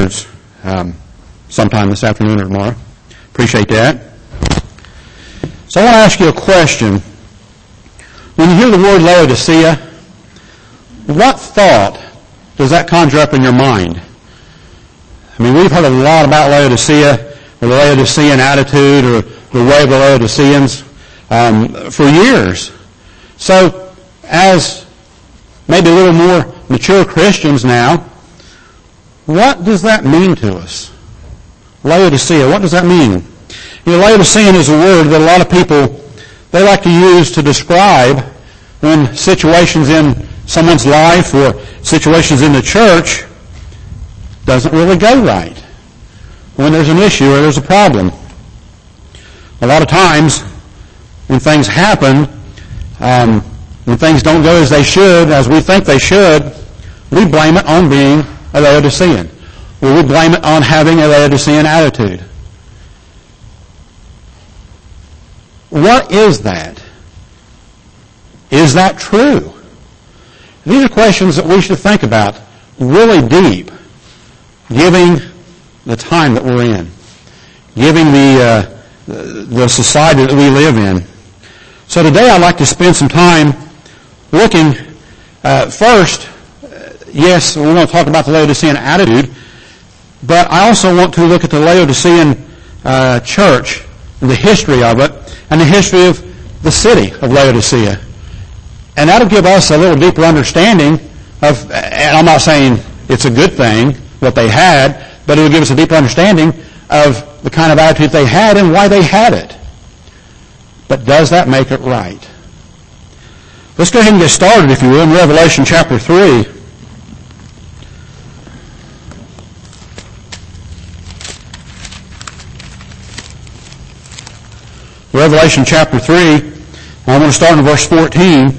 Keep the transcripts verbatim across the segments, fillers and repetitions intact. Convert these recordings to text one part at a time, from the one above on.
um, sometime this afternoon or tomorrow. Appreciate that. So I want to ask you a question. When you hear the word Laodicea, what thought does that conjure up in your mind? I mean, we've heard a lot about Laodicea, or the Laodicean attitude, or the way of the Laodiceans um, for years. So, as maybe a little more mature Christians now, what does that mean to us? Laodicea, what does that mean? You know, Laodicean is a word that a lot of people, they like to use to describe when situations in someone's life or situations in the church doesn't really go right. When there's an issue or there's a problem. A lot of times, when things happen, um, when things don't go as they should, as we think they should, we blame it on being a Laodicean. Or we blame it on having a Laodicean attitude. What is that? Is that true? These are questions that we should think about really deep, giving the time that we're in, giving the uh, the society that we live in. So today I'd like to spend some time looking uh, first, uh, yes, we're going to talk about the Laodicean attitude, but I also want to look at the Laodicean uh, church, and the history of it, and the history of the city of Laodicea. And that'll give us a little deeper understanding of, and I'm not saying it's a good thing, what they had, but it'll give us a deeper understanding of the kind of attitude they had and why they had it. But does that make it right? Let's go ahead and get started, if you will, in Revelation chapter three. Revelation chapter three, I'm going to start in verse fourteen.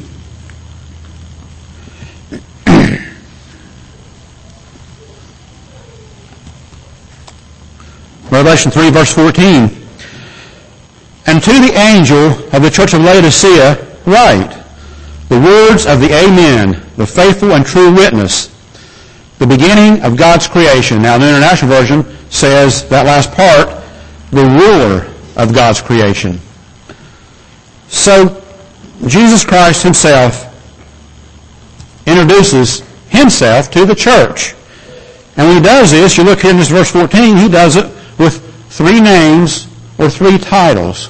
Revelation three, verse fourteen. And to the angel of the church of Laodicea write, the words of the Amen, the faithful and true witness, the beginning of God's creation. Now, the International Version says, that last part, the ruler of God's creation. So, Jesus Christ himself introduces himself to the church. And when he does this, you look here in this verse fourteen, he does it with three names or three titles.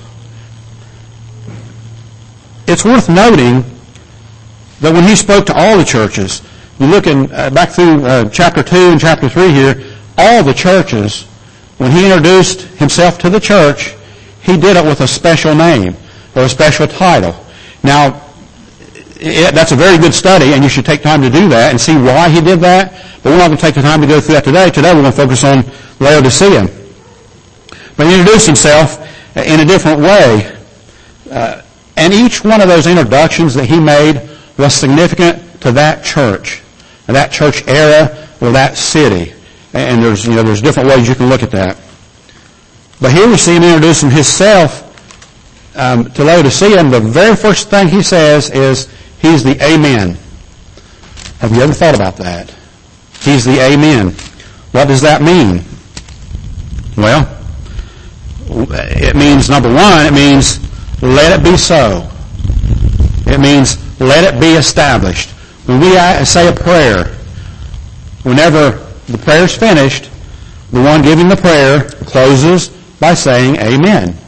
It's worth noting that when he spoke to all the churches, you look in, uh, back through uh, chapter two and chapter three here, all the churches, when he introduced himself to the church, he did it with a special name or a special title. Now, it, that's a very good study, and you should take time to do that and see why he did that, but we're not going to take the time to go through that today. Today we're going to focus on Laodicea. But he introduced himself in a different way. Uh, and each one of those introductions that he made was significant to that church, that church era, or that city. And there's, you know, there's different ways you can look at that. But here we see him introducing himself um, to Laodicea, and the very first thing he says is, he's the Amen. Have you ever thought about that? He's the Amen. What does that mean? Well, it means, number one, it means, let it be so. It means, let it be established. When we say a prayer, whenever the prayer is finished, the one giving the prayer closes by saying Amen.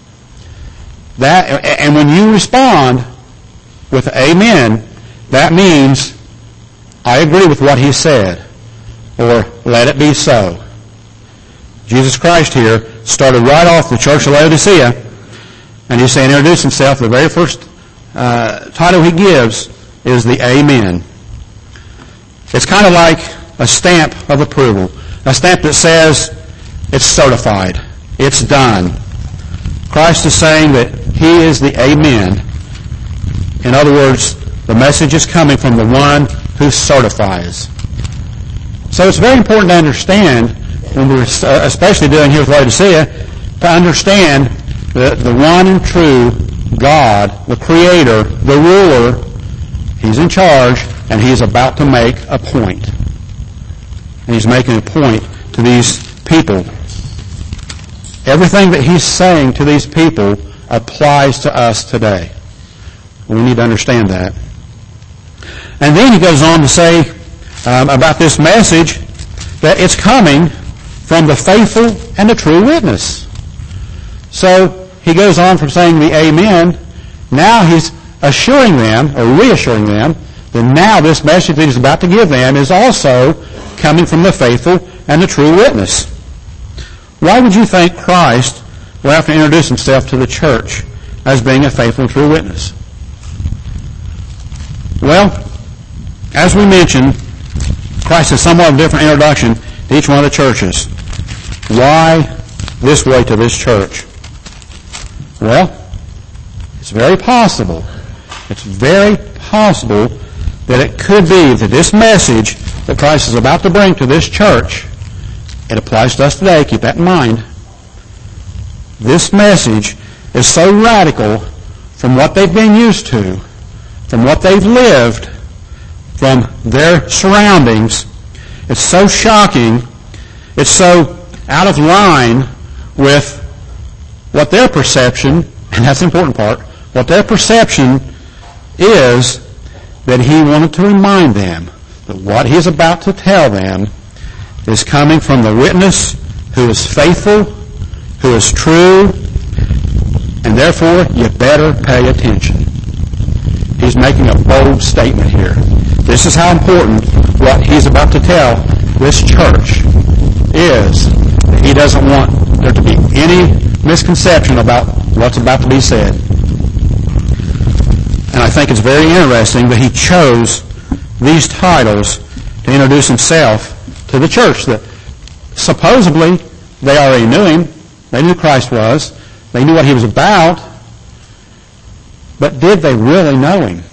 That, and when you respond with Amen, that means, I agree with what he said, or let it be so. Jesus Christ here started right off the church of Laodicea, and he's saying, introduce himself. The very first uh, title he gives is the Amen. It's kind of like a stamp of approval, a stamp that says it's certified, it's done. Christ is saying that he is the Amen. In other words, the message is coming from the one who certifies. So it's very important to understand, when we're especially doing here with Laodicea, to understand that the one and true God, the Creator, the ruler, he's in charge, and he's about to make a point. And he's making a point to these people. Everything that he's saying to these people applies to us today. We need to understand that. And then he goes on to say um, about this message that it's coming from the faithful and the true witness. So he goes on from saying the amen. Now he's assuring them, or reassuring them, that now this message that he's about to give them is also coming from the faithful and the true witness. Why would you think Christ will have to introduce himself to the church as being a faithful and true witness? Well, as we mentioned, Christ has somewhat of a different introduction to each one of the churches. Why this way to this church? Well, it's very possible, it's very possible that it could be that this message that Christ is about to bring to this church, it applies to us today, keep that in mind. This message is so radical from what they've been used to, from what they've lived, from their surroundings. It's so shocking, it's so out of line with what their perception, and that's the important part, what their perception is, that he wanted to remind them that what he's about to tell them is coming from the witness who is faithful, who is true, and therefore you better pay attention. He's making a bold statement here. This is how important what he's about to tell this church is. He doesn't want there to be any misconception about what's about to be said. And I think it's very interesting that he chose these titles to introduce himself to the church. That supposedly they already knew him. They knew Christ was. They knew what he was about. But did they really know him?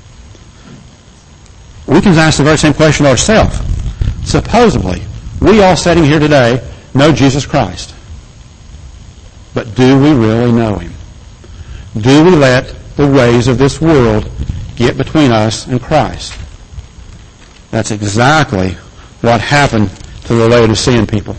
We can ask the very same question ourselves. Supposedly, we all sitting here today know Jesus Christ. But do we really know him? Do we let the ways of this world get between us and Christ? That's exactly what happened to the Laodicean people.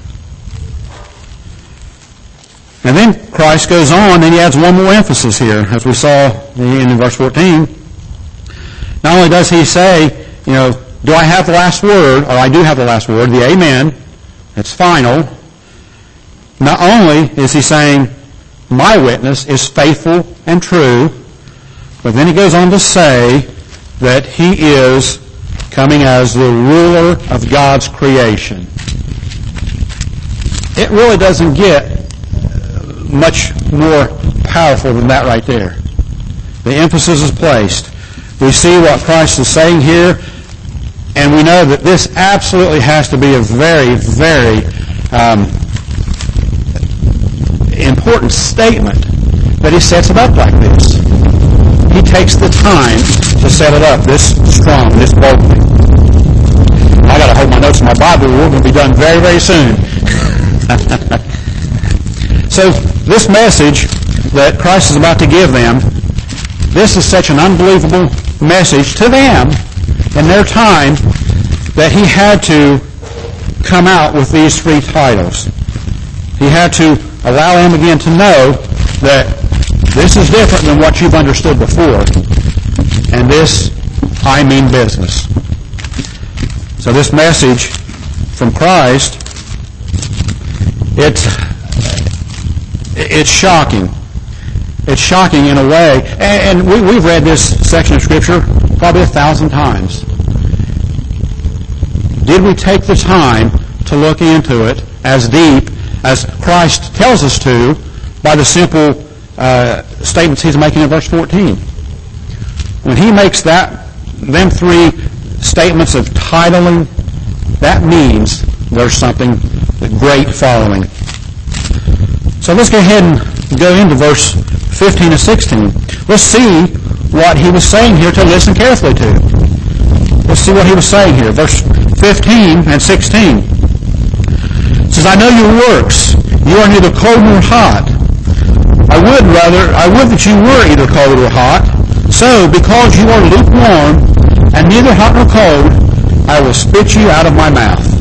And then Christ goes on and he adds one more emphasis here, as we saw in verse fourteen. Not only does he say, you know, do I have the last word, or I do have the last word, the amen, it's final. Not only is he saying, my witness is faithful and true, but then he goes on to say that he is coming as the ruler of God's creation. It really doesn't get much more powerful than that right there. The emphasis is placed. We see what Christ is saying here, and we know that this absolutely has to be a very, very um, important statement that he sets it up like this. He takes the time to set it up this strong, this boldly. I got to hold my notes in my Bible. We're going to be done very, very soon. So this message that Christ is about to give them, this is such an unbelievable message to them in their time that he had to come out with these three titles. He had to allow them again to know that this is different than what you've understood before. And this, I mean business. So this message from Christ, it's, it's shocking. It's shocking in a way. And, and we, we've read this section of Scripture probably a thousand times. Did we take the time to look into it as deep as Christ tells us to by the simple uh, statements he's making in verse fourteen? When he makes that, them three statements of titling, that means there's something great following. So let's go ahead and go into verse fifteen and sixteen. Let's see what he was saying here to listen carefully to. Let's see what he was saying here. Verse fifteen and sixteen. It says, I know your works. You are neither cold nor hot. I would rather, I would that you were either cold or hot. So, because you are lukewarm, and neither hot nor cold, I will spit you out of my mouth.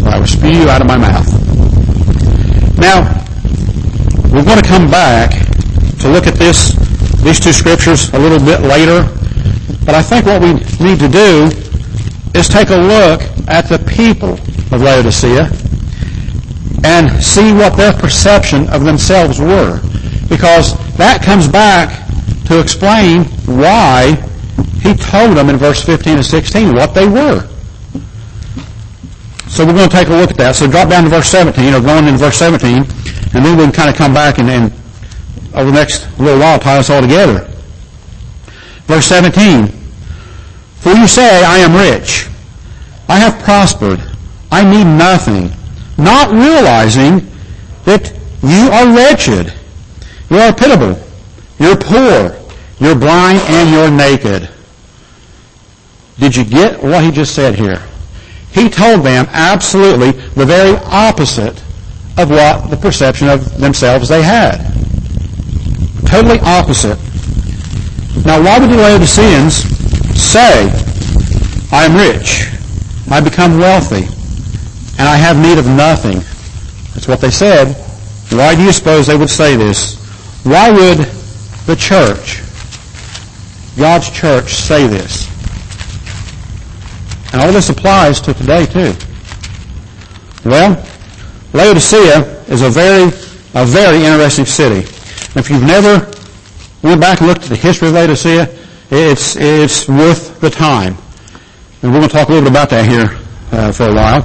or I will spew you out of my mouth. Now, we're going to come back to look at this, these two scriptures a little bit later, but I think what we need to do is take a look at the people of Laodicea and see what their perception of themselves were, because that comes back to explain why he told them in verse fifteen and sixteen what they were. So we're going to take a look at that. So drop down to verse seventeen, or going into verse seventeen, and then we can kind of come back and, and over the next little while tie us all together. Verse seventeen, for you say, I am rich, I have prospered, I need nothing, not realizing that you are wretched, you are pitiable, you're poor, you're blind, and you're naked. Did you get what he just said here? He told them absolutely the very opposite of what the perception of themselves they had. Totally opposite. Now, why would the Laodiceans say, I am rich, I become wealthy, and I have need of nothing? That's what they said. Why do you suppose they would say this? Why would the church, God's church, say this? And all this applies to today, too. Well, Laodicea is a very, a very interesting city. If you've never went back and looked at the history of Laodicea, it's, it's worth the time. And we're going to talk a little bit about that here uh, for a while.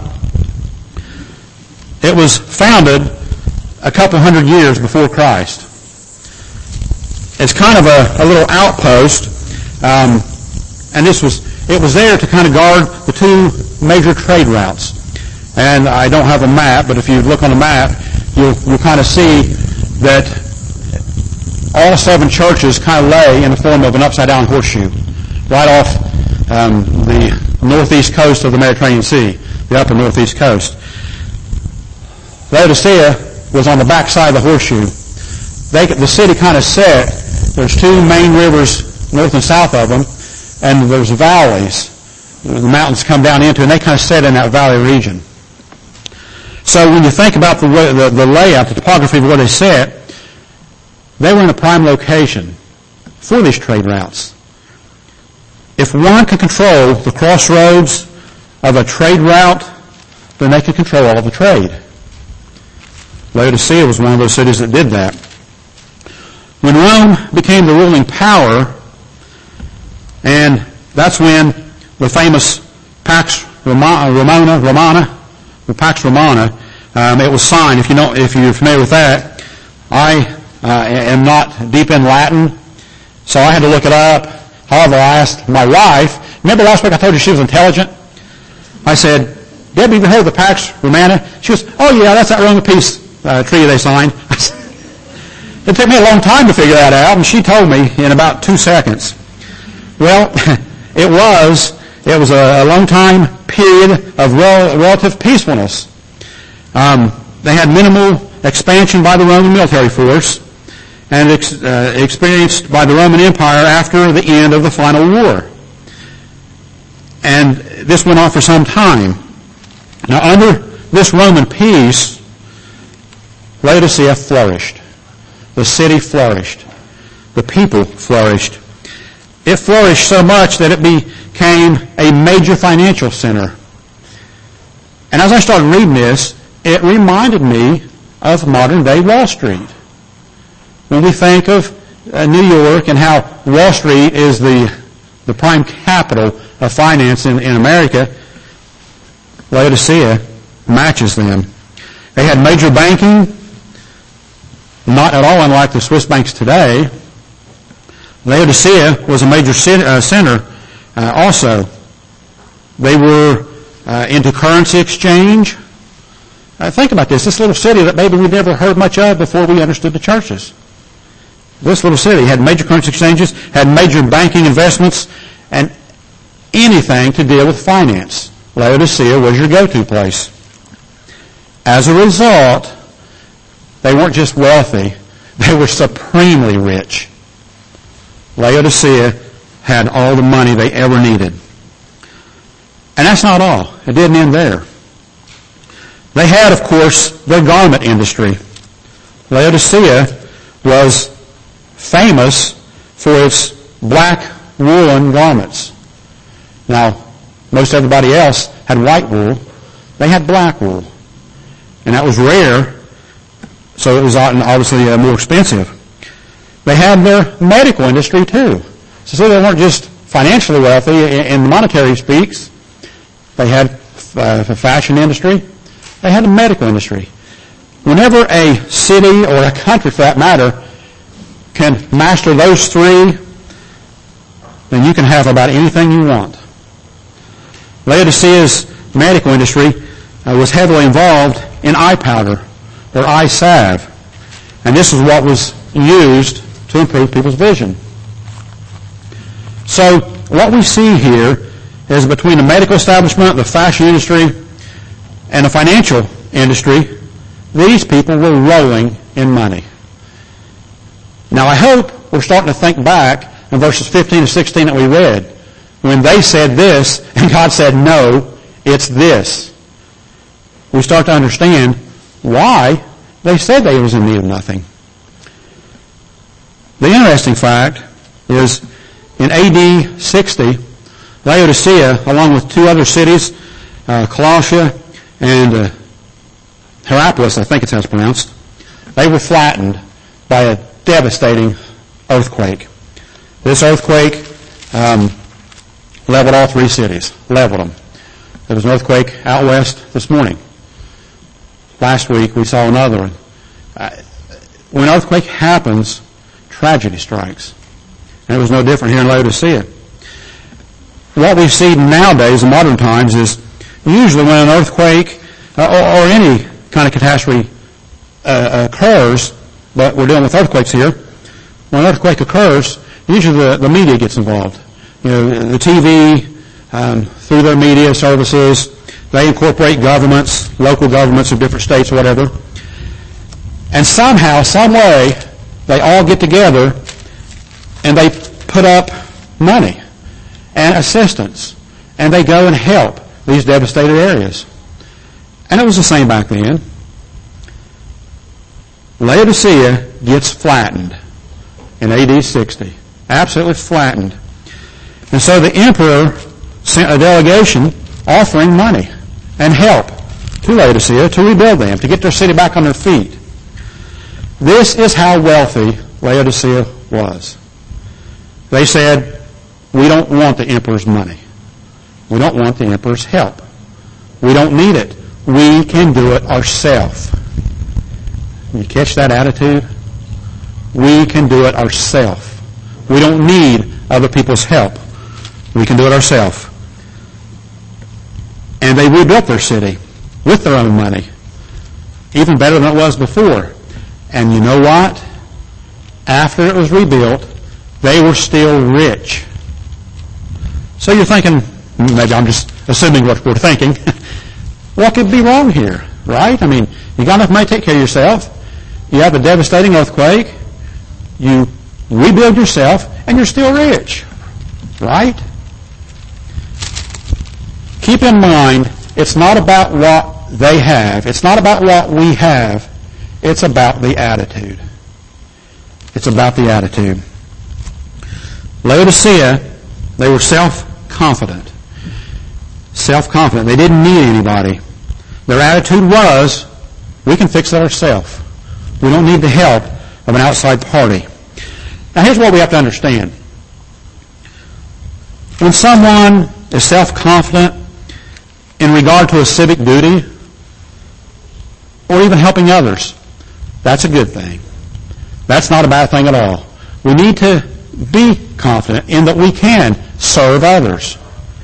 It was founded a couple hundred years before Christ. It's kind of a, a little outpost, um, and this was it was there to kind of guard the two major trade routes. And I don't have a map, but if you look on the map, you'll, you'll kind of see that all seven churches kind of lay in the form of an upside-down horseshoe, right off um, the northeast coast of the Mediterranean Sea, the upper northeast coast. Laodicea was on the back side of the horseshoe. They, the city kind of set, there's two main rivers north and south of them, and there's valleys the mountains come down into, and they kind of set in that valley region. So when you think about the, the, the layout, the topography of where they set, they were in a prime location for these trade routes. If one could control the crossroads of a trade route, then they could control all of the trade. Laodicea was one of those cities that did that. When Rome became the ruling power, and that's when the famous Pax Romana, Romana, Romana the Pax Romana, um, it was signed. If you know, if you're familiar with that, I uh, am not deep in Latin, so I had to look it up. However, I asked my wife. Remember last week I told you she was intelligent? I said, Debbie, have you heard of the Pax Romana? She goes, oh yeah, that's that Roman peace uh, treaty they signed. It took me a long time to figure that out, and she told me in about two seconds. Well, it was it was a, a long time period of rel- relative peacefulness. Um, they had minimal expansion by the Roman military force, and ex- uh, experienced by the Roman Empire after the end of the final war. And this went on for some time. Now, under this Roman peace, Laodicea flourished. The city flourished. The people flourished. It flourished so much that it became a major financial center. And as I started reading this, it reminded me of modern-day Wall Street. When we think of uh, New York and how Wall Street is the, the prime capital of finance in, in America, Laodicea matches them. They had major banking, not at all unlike the Swiss banks today. Laodicea was a major center uh, also. They were uh, into currency exchange. Uh, think about this. This little city that maybe we never heard much of before we understood the churches. This little city had major currency exchanges, had major banking investments, and anything to deal with finance. Laodicea was your go-to place. As a result, they weren't just wealthy, they were supremely rich. Laodicea had all the money they ever needed. And that's not all. It didn't end there. They had, of course, their garment industry. Laodicea was famous for its black woolen garments. Now, most everybody else had white wool. They had black wool. And that was rare, so it was obviously uh, more expensive. They had their medical industry too. So, so they weren't just financially wealthy in monetary speaks. They had uh, the fashion industry. They had the medical industry. Whenever a city or a country, for that matter, can master those three, then you can have about anything you want. Laodicea's medical industry uh, was heavily involved in eye powder or eye salve. And this is what was used to improve people's vision. So what we see here is between the medical establishment, the fashion industry, and the financial industry, these people were rolling in money. Now I hope we're starting to think back in verses fifteen and sixteen that we read, when they said this and God said, no, it's this. We start to understand why they said they was in need of nothing. The interesting fact is in A D sixty, Laodicea, along with two other cities, uh, Colossia and uh, Hierapolis, I think it's how it's pronounced, they were flattened by a devastating earthquake. This earthquake um, leveled all three cities, leveled them. There was an earthquake out west this morning. Last week we saw another one. Uh, when an earthquake happens, tragedy strikes. And it was no different here in Laodicea. What we see nowadays in modern times is usually when an earthquake uh, or, or any kind of catastrophe uh, occurs, but we're dealing with earthquakes here, when an earthquake occurs, usually the, the media gets involved. You know, the T V, um, through their media services, they incorporate governments, local governments of different states or whatever, and somehow, some way, they all get together and they put up money and assistance, and they go and help these devastated areas. And it was the same back then. Laodicea gets flattened in A D sixty. Absolutely flattened. And so the emperor sent a delegation offering money and help to Laodicea to rebuild them, to get their city back on their feet. This is how wealthy Laodicea was. They said, we don't want the emperor's money. We don't want the emperor's help. We don't need it. We can do it ourselves. You catch that attitude? We can do it ourselves. We don't need other people's help. We can do it ourselves. And they rebuilt their city with their own money, even better than it was before. And you know what? After it was rebuilt, they were still rich. So you're thinking, maybe I'm just assuming what we're thinking, what could be wrong here, right? I mean, you got enough money to take care of yourself. You have a devastating earthquake. You rebuild yourself, and you're still rich, right? Keep in mind, it's not about what they have. It's not about what we have. It's about the attitude. It's about the attitude. Laodicea, they were self-confident. Self-confident. They didn't need anybody. Their attitude was, we can fix it ourselves. We don't need the help of an outside party. Now here's what we have to understand. When someone is self-confident in regard to a civic duty, or even helping others, that's a good thing. That's not a bad thing at all. We need to be confident in that we can serve others.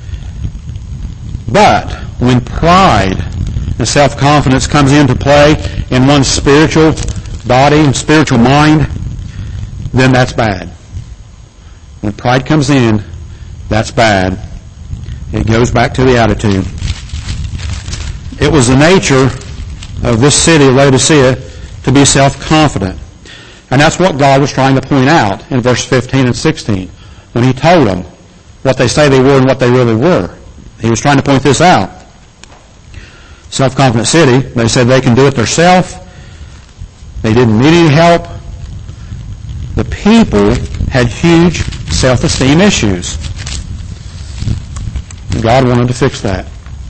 But when pride and self-confidence comes into play in one's spiritual body and spiritual mind, then that's bad. When pride comes in, that's bad. It goes back to the attitude. It was the nature of this city, Laodicea, to be self-confident. And that's what God was trying to point out in verse fifteen and sixteen when he told them what they say they were and what they really were. He was trying to point this out. self-confident city. They said they can do it themselves. They didn't need any help. The people had huge self-esteem issues. God wanted to fix that.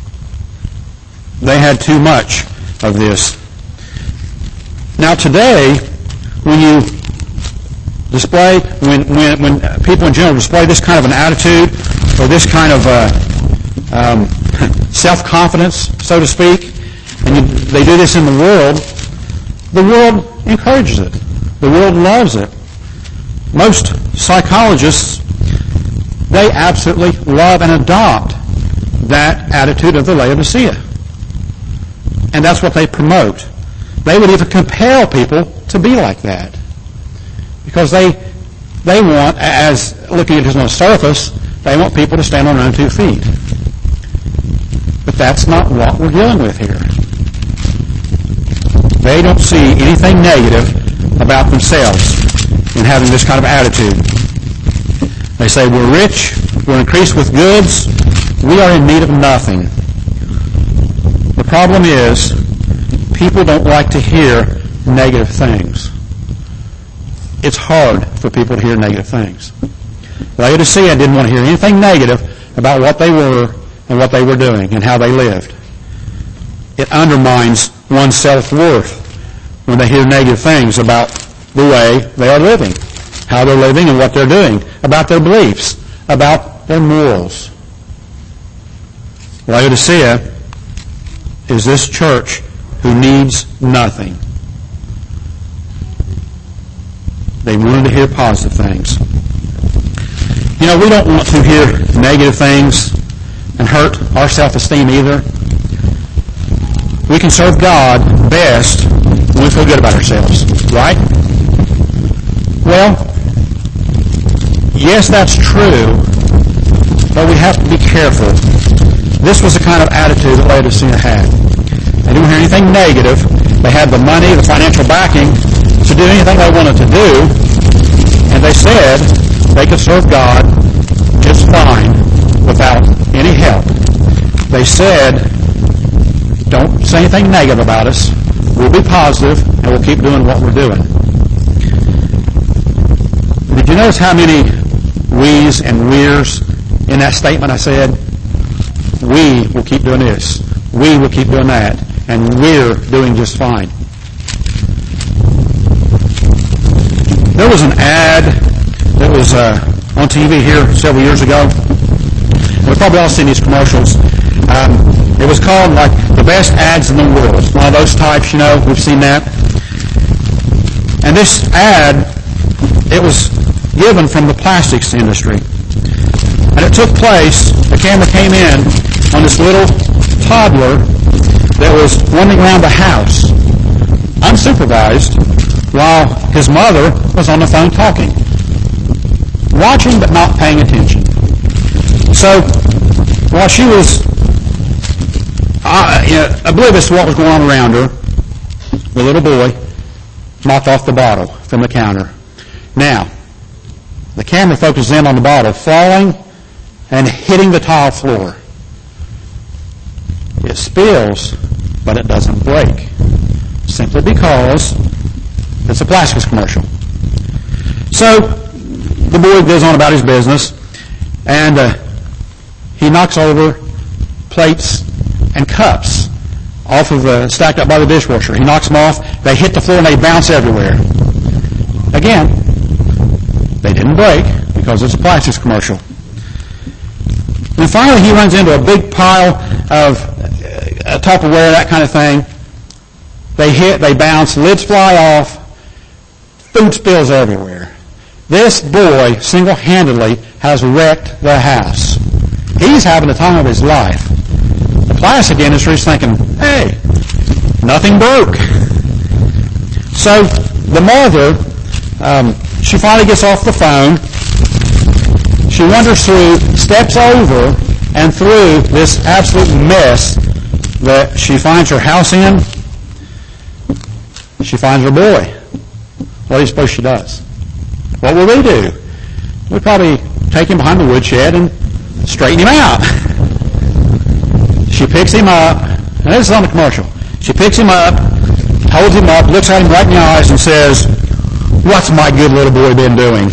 They had too much of this. Now today, when you display, when, when, when people in general display this kind of an attitude, or this kind of uh, um, self-confidence, so to speak, and you, they do this in the world, the world encourages it. The world loves it. Most psychologists, they absolutely love and adopt that attitude of the Laodicea. And that's what they promote. They would even compel people to be like that. Because they they want, as looking at it on the surface, they want people to stand on their own two feet. But that's not what we're dealing with here. They don't see anything negative about themselves in having this kind of attitude. They say, we're rich, we're increased with goods, we are in need of nothing. The problem is, people don't like to hear negative things. It's hard for people to hear negative things. Laodicea didn't want to hear anything negative about what they were and what they were doing and how they lived. It undermines one's self-worth when they hear negative things about the way they are living, how they're living and what they're doing, about their beliefs, about their morals. Laodicea is this church who needs nothing. They wanted to hear positive things. You know, we don't want to hear negative things and hurt our self-esteem either. We can serve God best when we feel good about ourselves, right? Well, yes, that's true, but we have to be careful. This was the kind of attitude that Laodicea had. They didn't hear anything negative. They had the money, the financial backing to do anything they wanted to do, and they said they could serve God just fine without any help. They said, don't say anything negative about us. We'll be positive, and we'll keep doing what we're doing. Did you notice how many we's and we're's in that statement I said? We will keep doing this. We will keep doing that. And we're doing just fine. There was an ad that was uh, on T V here several years ago. We've probably all seen these commercials. Um, it was called, like, the best ads in the world. One of those types, you know, we've seen that. And this ad, it was given from the plastics industry. And it took place, the camera came in on this little toddler that was running around the house, unsupervised, while his mother was on the phone talking. Watching but not paying attention. So, while she was uh, you know, oblivious to what was going on around her, the little boy knocked off the bottle from the counter. Now, the camera focuses in on the bottle falling and hitting the tile floor. It spills, but it doesn't break, simply because it's a plastics commercial. So the boy goes on about his business, and uh, he knocks over plates and cups off of uh, stacked up by the dishwasher. He knocks them off. They hit the floor and they bounce everywhere. Again, they didn't break because it's a plastics commercial. And finally, he runs into a big pile of uh, Tupperware, that kind of thing. They hit, they bounce, lids fly off, food spills everywhere. This boy single-handedly has wrecked the house. He's having the time of his life. The plastic industry is thinking, hey, nothing broke. So the mother, um, she finally gets off the phone. She wanders through, steps over, and through this absolute mess that she finds her house in. She finds her boy. What do you suppose she does? What will we do? We'd probably take him behind the woodshed and straighten him out. She picks him up And this is on the commercial. She picks him up, holds him up, looks at him right in the eyes and says, "What's my good little boy been doing?"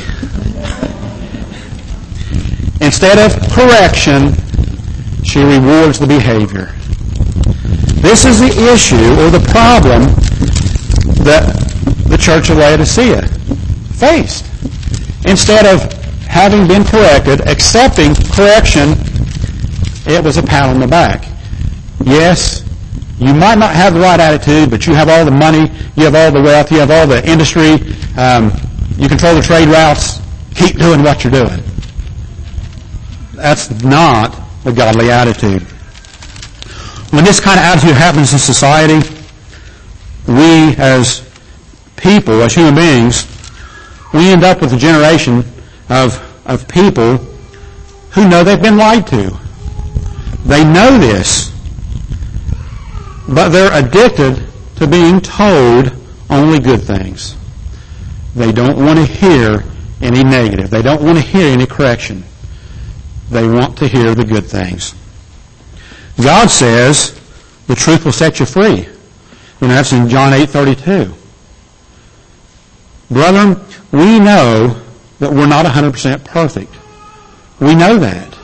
Instead of correction, she rewards the behavior. This is the issue or the problem that the church of Laodicea faced. Instead of having been corrected, accepting correction, it was a pat on the back. Yes, you might not have the right attitude, but you have all the money, you have all the wealth, you have all the industry, um, you control the trade routes, keep doing what you're doing. That's not a godly attitude. When this kind of attitude happens in society, we as people, as human beings, we end up with a generation of, of people who know they've been lied to. They know this, but they're addicted to being told only good things. They don't want to hear any negative. They don't want to hear any correction. They want to hear the good things. God says the truth will set you free. You know, that's in John eight thirty-two. Brethren, we know that we're not one hundred percent perfect. We know that.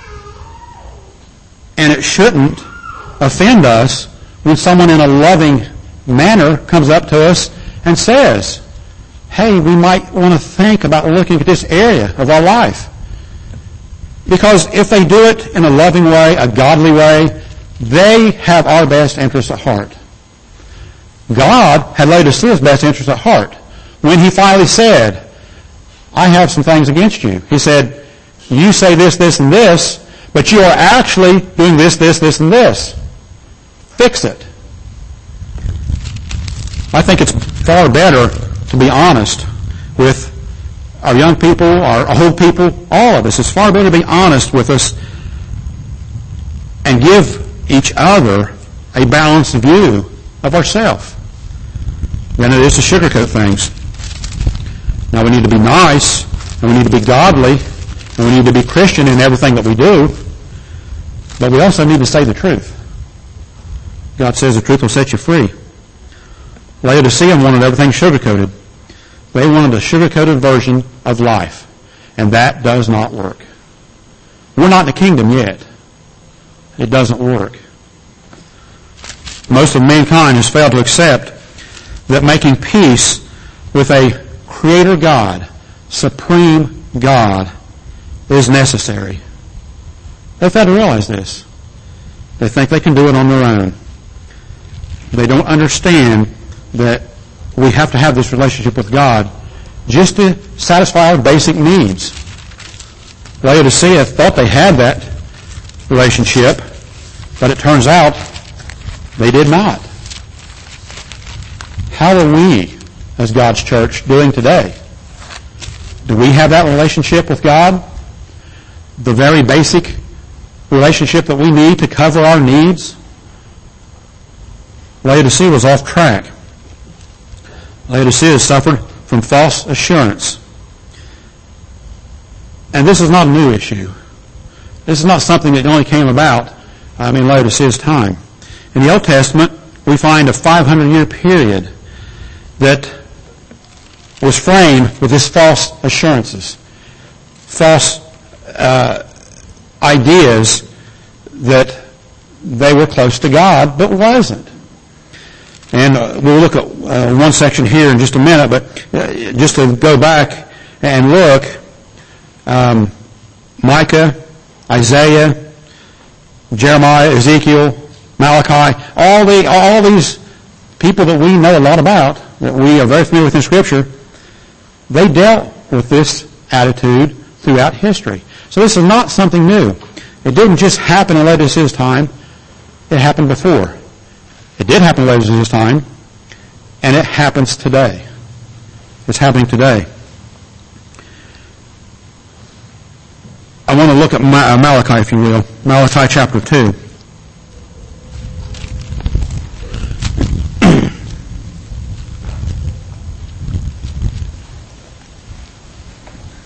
And it shouldn't offend us when someone in a loving manner comes up to us and says, "Hey, we might want to think about looking at this area of our life." Because if they do it in a loving way, a godly way, they have our best interests at heart. God had Laodicea's best interests at heart. When he finally said, "I have some things against you," he said, "You say this, this, and this, but you are actually doing this, this, this, and this. Fix it." I think it's far better to be honest with our young people, our old people, all of us. It's far better to be honest with us and give each other a balanced view of ourselves than it is to sugarcoat things. Now, we need to be nice, and we need to be godly, and we need to be Christian in everything that we do, but we also need to say the truth. God says the truth will set you free. Laodicea wanted everything sugar-coated. They wanted a sugar-coated version of life, and that does not work. We're not in the kingdom yet. It doesn't work. Most of mankind has failed to accept that making peace with a Creator God, Supreme God, is necessary. They fail to realize this. They think they can do it on their own. They don't understand that we have to have this relationship with God just to satisfy our basic needs. Laodicea thought they had that relationship, but it turns out they did not. How are we, as God's church, doing today? Do we have that relationship with God? The very basic relationship that we need to cover our needs? Laodicea was off track. Laodicea suffered from false assurance. And this is not a new issue. This is not something that only came about um, in Laodicea's time. In the Old Testament, we find a five hundred year period that was framed with this false assurances, false uh, ideas that they were close to God, but wasn't. And uh, we'll look at uh, one section here in just a minute, but uh, just to go back and look, um, Micah, Isaiah, Jeremiah, Ezekiel, Malachi, all the all these people that we know a lot about, that we are very familiar with in Scripture, they dealt with this attitude throughout history. So this is not something new. It didn't just happen in Laodicea's time. It happened before. It did happen in Laodicea's time, and it happens today. It's happening today. I want to look at Malachi, if you will. Malachi chapter two.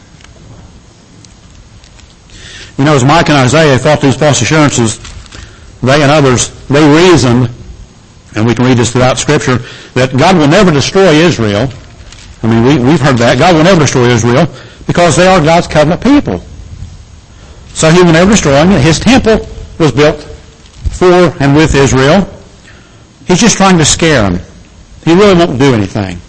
You know, as Micah and Isaiah thought these false assurances they and others, they reasoned, and we can read this throughout Scripture, that God will never destroy Israel. I mean, we, we've heard that. God will never destroy Israel because they are God's covenant people. So he will never destroy them. His temple was built for and with Israel. He's just trying to scare them. He really won't do anything.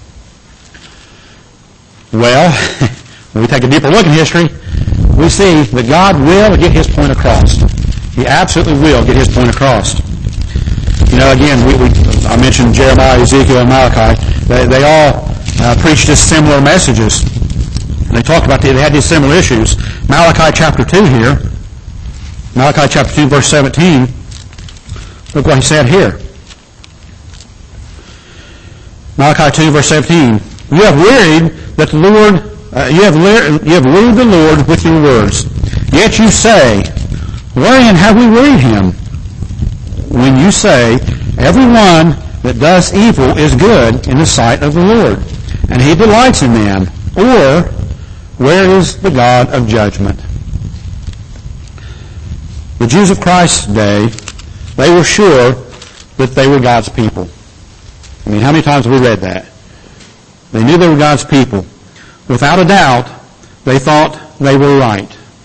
Well, when we take a deeper look in history, we see that God will get his point across. He absolutely will get his point across. You know, again, we, we I mentioned Jeremiah, Ezekiel, and Malachi. They, they all uh, preached just similar messages. And they talked about, they had these similar issues. Malachi chapter two here, Malachi chapter two, verse seventeen, look what he said here. Malachi two, verse seventeen, you have wearied that the Lord, uh, you have le- you have wearied the Lord with your words. Yet you say, wherein have we wearied him? When you say, every one that does evil is good in the sight of the Lord, and he delights in them. Or, where is the God of judgment? The Jews of Christ's day, they were sure that they were God's people. I mean, how many times have we read that? They knew they were God's people. Without a doubt, they thought they were right.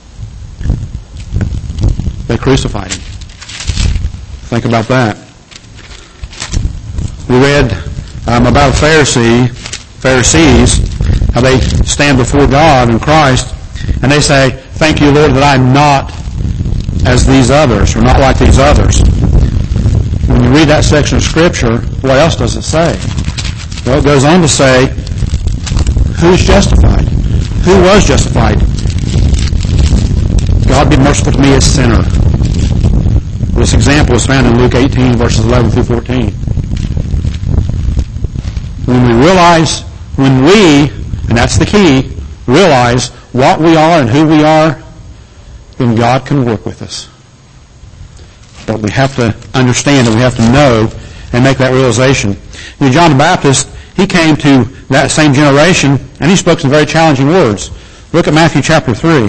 They crucified him. Think about that. We read um, about a Pharisee, Pharisees, how they stand before God and Christ, and they say, thank you, Lord, that I'm not as these others, or not like these others. When you read that section of Scripture, what else does it say? Well, it goes on to say, who's justified? Who was justified? God be merciful to me, a sinner. This example is found in Luke eighteen, verses eleven through fourteen. When we realize, when we, and that's the key, realize what we are and who we are, then God can work with us. But we have to understand and we have to know and make that realization. You know, John the Baptist, he came to that same generation and he spoke some very challenging words. Look at Matthew chapter three.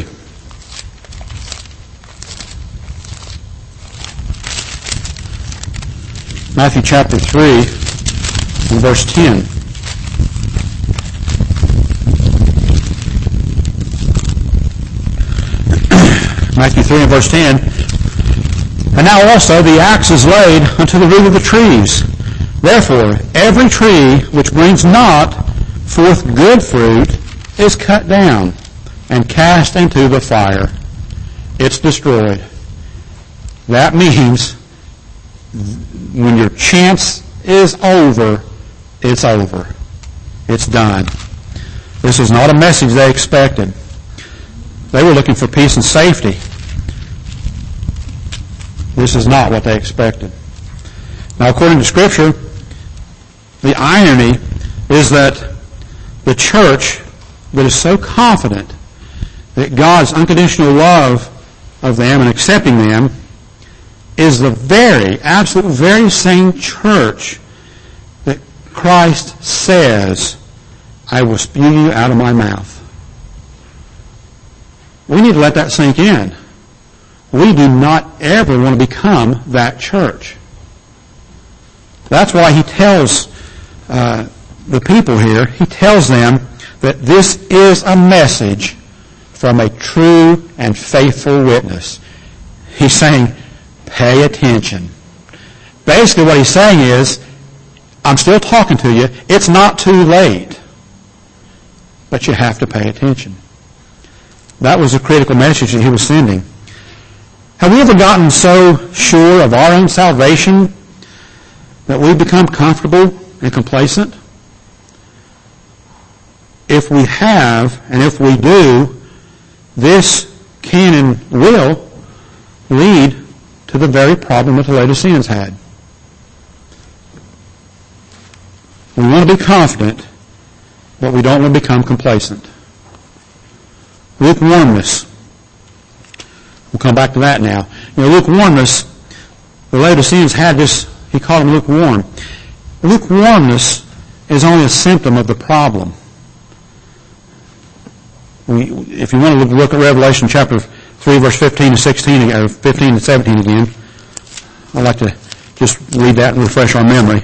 Matthew chapter three and verse ten. Matthew three and verse ten. And now also the axe is laid unto the root of the trees. Therefore, every tree which brings not forth good fruit is cut down and cast into the fire. It's destroyed. That means when your chance is over, it's over. It's done. This is not a message they expected. They were looking for peace and safety. This is not what they expected. Now, according to Scripture, the irony is that the church that is so confident that God's unconditional love of them and accepting them is the very, absolute very same church that Christ says, I will spew you out of my mouth. We need to let that sink in. We do not ever want to become that church. That's why he tells uh, the people here, he tells them that this is a message from a true and faithful witness. He's saying, pay attention. Basically what he's saying is, I'm still talking to you. It's not too late. But you have to pay attention. That was a critical message that he was sending. Have we ever gotten so sure of our own salvation that we become comfortable and complacent? If we have, and if we do, this can and will lead to the very problem that the Laodiceans had. We want to be confident, but we don't want to become complacent. Lukewarmness. We'll come back to that now. You know, lukewarmness, the Laodiceans had this, he called them lukewarm. Lukewarmness is only a symptom of the problem. We, if you want to look at Revelation chapter three, verse fifteen to sixteen, or fifteen to seventeen again, I'd like to just read that and refresh our memory.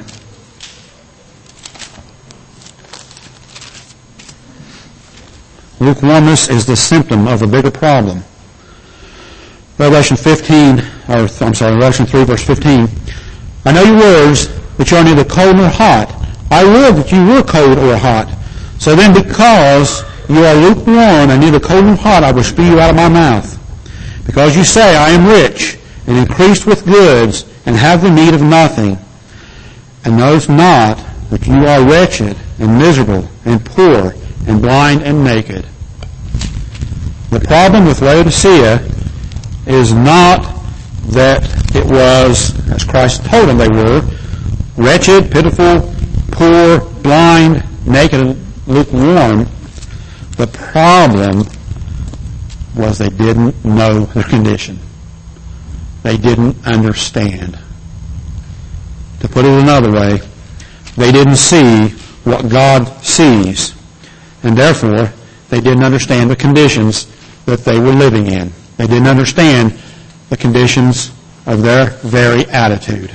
Lukewarmness is the symptom of a bigger problem. Revelation fifteen, or I'm sorry, Revelation three, verse fifteen. I know your words, that you are neither cold nor hot. I would that you were cold or hot. So then, because you are lukewarm and neither cold nor hot, I will spew you out of my mouth. Because you say, I am rich, and increased with goods, and have the need of nothing, and knows not that you are wretched, and miserable, and poor, and blind, and naked. The problem with Laodicea is not that it was, as Christ told them they were, wretched, pitiful, poor, blind, naked, and lukewarm. The problem was they didn't know their condition. They didn't understand. To put it another way, they didn't see what God sees, and therefore they didn't understand the conditions that they were living in. They didn't understand the conditions of their very attitude.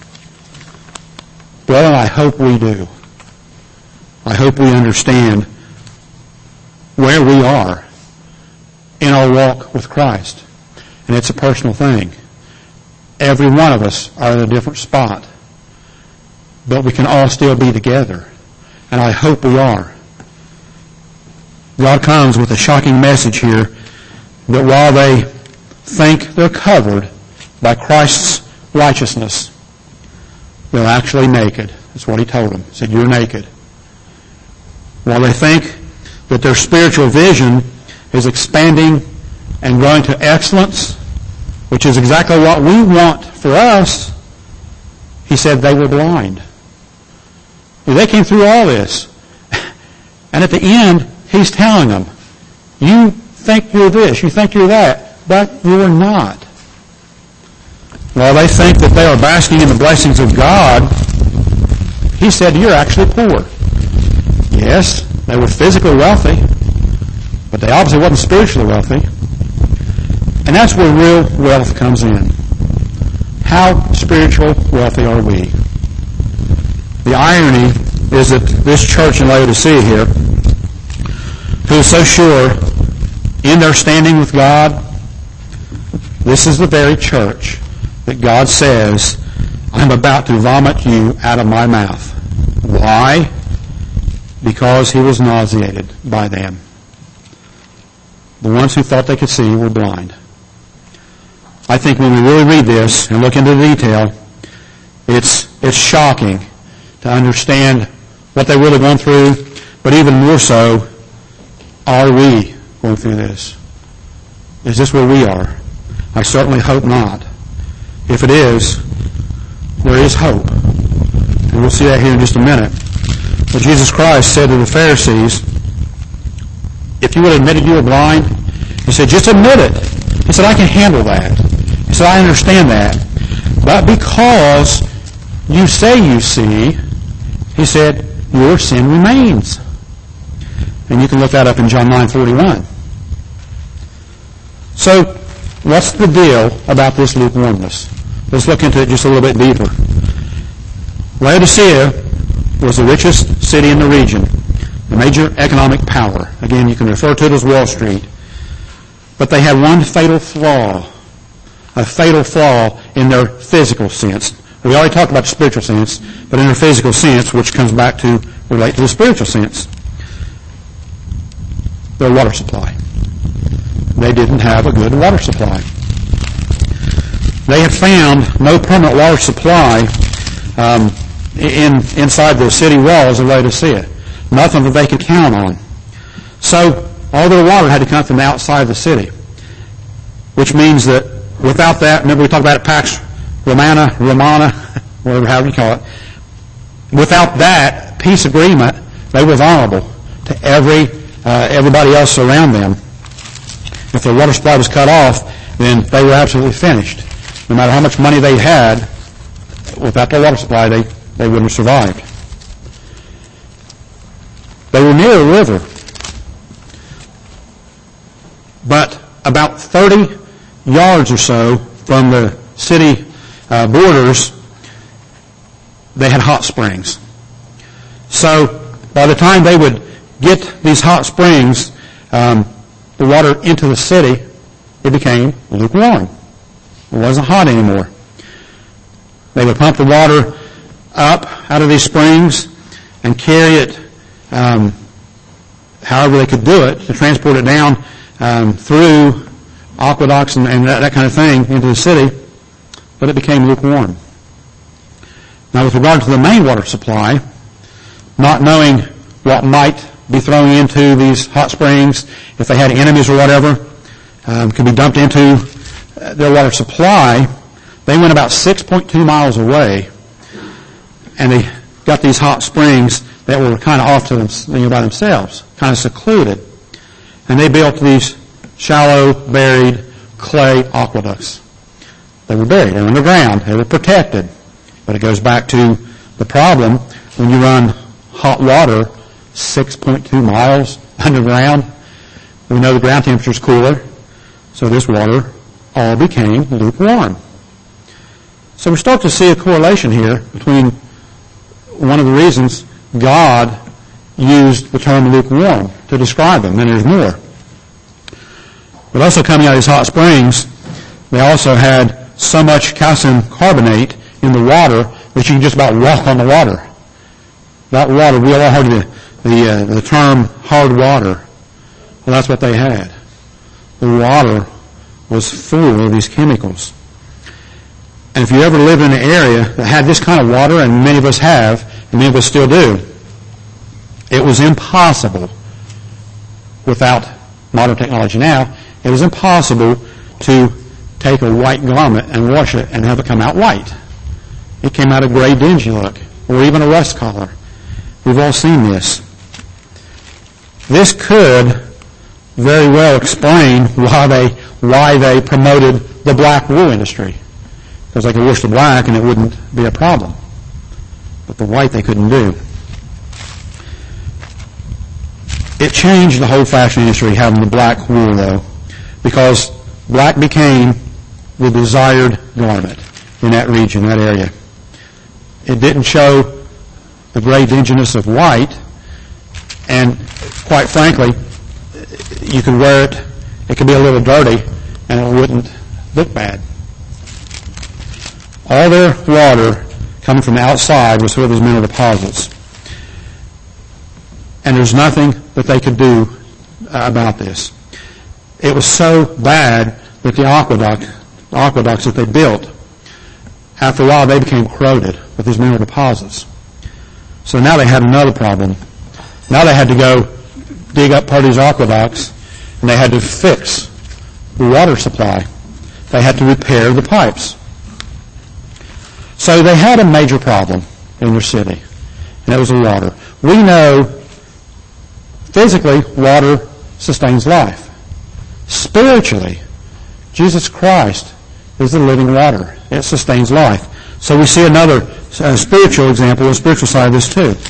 Well, I hope we do. I hope we understand where we are in our walk with Christ. And it's a personal thing. Every one of us are in a different spot. But we can all still be together. And I hope we are. God comes with a shocking message here that while they think they're covered by Christ's righteousness, they're actually naked. That's what he told them. He said, you're naked. While they think that their spiritual vision is expanding and growing to excellence, which is exactly what we want for us, he said they were blind. They came through all this. And at the end, he's telling them, you think you're this, you think you're that, but you're not. While they think that they are basking in the blessings of God, he said, you're actually poor. Yes, they were physically wealthy, but they obviously wasn't spiritually wealthy. And that's where real wealth comes in. How spiritual wealthy are we? The irony is that this church in Laodicea here, who is so sure in their standing with God, this is the very church that God says, I'm about to vomit you out of my mouth. Why? Because he was nauseated by them. The ones who thought they could see were blind. I think when we really read this and look into the detail, it's it's shocking to understand what they're really going through, but even more so, are we going through this? Is this where we are? I certainly hope not. If it is, there is hope. And we'll see that here in just a minute. But Jesus Christ said to the Pharisees, if you would have admitted you were blind, he said, just admit it. He said, I can handle that. He said, I understand that. But because you say you see, he said, your sin remains. And you can look that up in John nine forty-one. So, what's the deal about this lukewarmness? Let's look into it just a little bit deeper. Laodicea was the richest city in the region, the major economic power. Again, you can refer to it as Wall Street. But they had one fatal flaw, a fatal flaw in their physical sense. We already talked about the spiritual sense, but in their physical sense, which comes back to relate to the spiritual sense, their water supply. They didn't have a good water supply. They had found no permanent water supply um, in inside the city walls of Laodicea. Nothing that they could count on. So all their water had to come from the outside of the city, which means that without that, remember we talked about it, Pax Romana, Romana, whatever, however you call it. Without that peace agreement, they were vulnerable to every uh, everybody else around them. If their water supply was cut off, then they were absolutely finished. No matter how much money they had, without their water supply, they, they wouldn't have survived. They were near a river, but about thirty yards or so from the city uh, borders, they had hot springs. So by the time they would get these hot springs, um, the water into the city, it became lukewarm. It wasn't hot anymore. They would pump the water up out of these springs and carry it um, however they could do it to transport it down um, through aqueducts and, and that, that kind of thing into the city, but it became lukewarm. Now, with regard to the main water supply, not knowing what might be thrown into these hot springs, if they had enemies or whatever, um, could be dumped into their water supply, they went about six point two miles away, and they got these hot springs that were kind of off to them, you know, by themselves, kind of secluded. And they built these shallow, buried clay aqueducts. They were buried. They were underground. They were protected. But it goes back to the problem when you run hot water six point two miles underground. We know the ground temperature is cooler, so this water all became lukewarm. So we start to see a correlation here between one of the reasons God used the term lukewarm to describe them, and there's more. But also coming out of these hot springs, they also had so much calcium carbonate in the water that you can just about walk on the water. That water, we all heard the, the, uh, the term hard water. Well, that's what they had. The water was full of these chemicals. And if you ever lived in an area that had this kind of water, and many of us have, and many of us still do, it was impossible, without modern technology now, it was impossible to take a white garment and wash it and have it come out white. It came out a gray, dingy look, or even a rust color. We've all seen this. This could very well explain why they why they promoted the black wool industry, because they could wash the black and it wouldn't be a problem. But the white they couldn't do. It changed the whole fashion industry having the black wool, though, because black became the desired garment in that region, that area. It didn't show the gray dinginess of white, and quite frankly, you could wear it, it could be a little dirty, and it wouldn't look bad. All their water coming from the outside was filled with mineral deposits. And there's nothing that they could do about this. It was so bad that the aqueduct, the aqueducts that they built, after a while they became corroded with these mineral deposits. So now they had another problem. Now they had to go dig up part of these aqueducts, and they had to fix the water supply. They had to repair the pipes. So they had a major problem in their city, and that was the water. We know physically water sustains life. Spiritually, Jesus Christ is the living water. It sustains life. So we see another uh, spiritual example, a spiritual side of this too.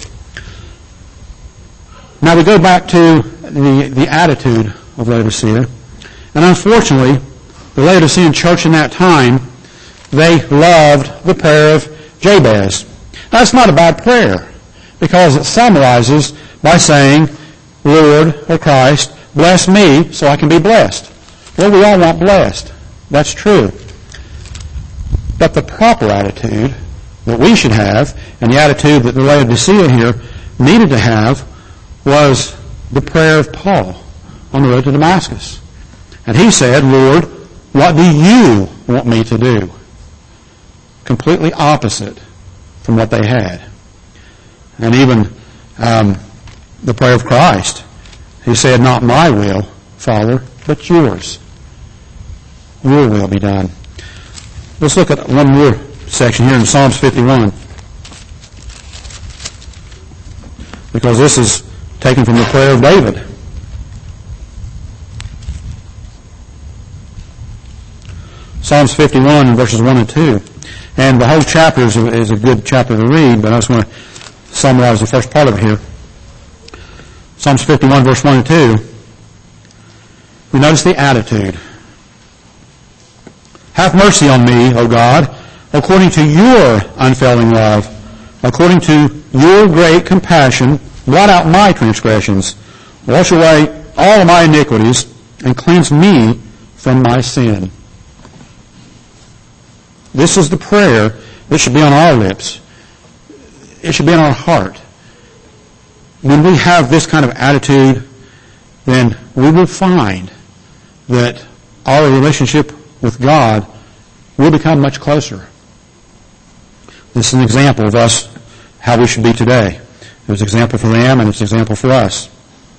Now we go back to the, the attitude of Laodicea. And unfortunately, the Laodicean church in that time, they loved the prayer of Jabez. Now, that's not a bad prayer, because it summarizes by saying, Lord, or Christ, bless me so I can be blessed. Well, we all want blessed. That's true. But the proper attitude that we should have, and the attitude that the Laodicea here needed to have, was the prayer of Paul on the road to Damascus. And he said, Lord, what do you want me to do? Completely opposite from what they had. And even um, the prayer of Christ, he said, not my will, Father, but yours. Your will be done. Let's look at one more section here in Psalms fifty-one. Because this is taken from the prayer of David. Psalms fifty-one, verses one and two. And the whole chapter is a, is a good chapter to read, but I just want to summarize the first part of it here. Psalms fifty-one, verse one and two. We notice the attitude. Have mercy on me, O God, according to your unfailing love, according to your great compassion, blot out my transgressions, wash away all of my iniquities, and cleanse me from my sin. This is the prayer that should be on our lips. It should be in our heart. When we have this kind of attitude, then we will find that our relationship with God will become much closer. This is an example of us, how we should be today. It was an example for them, and it's an example for us.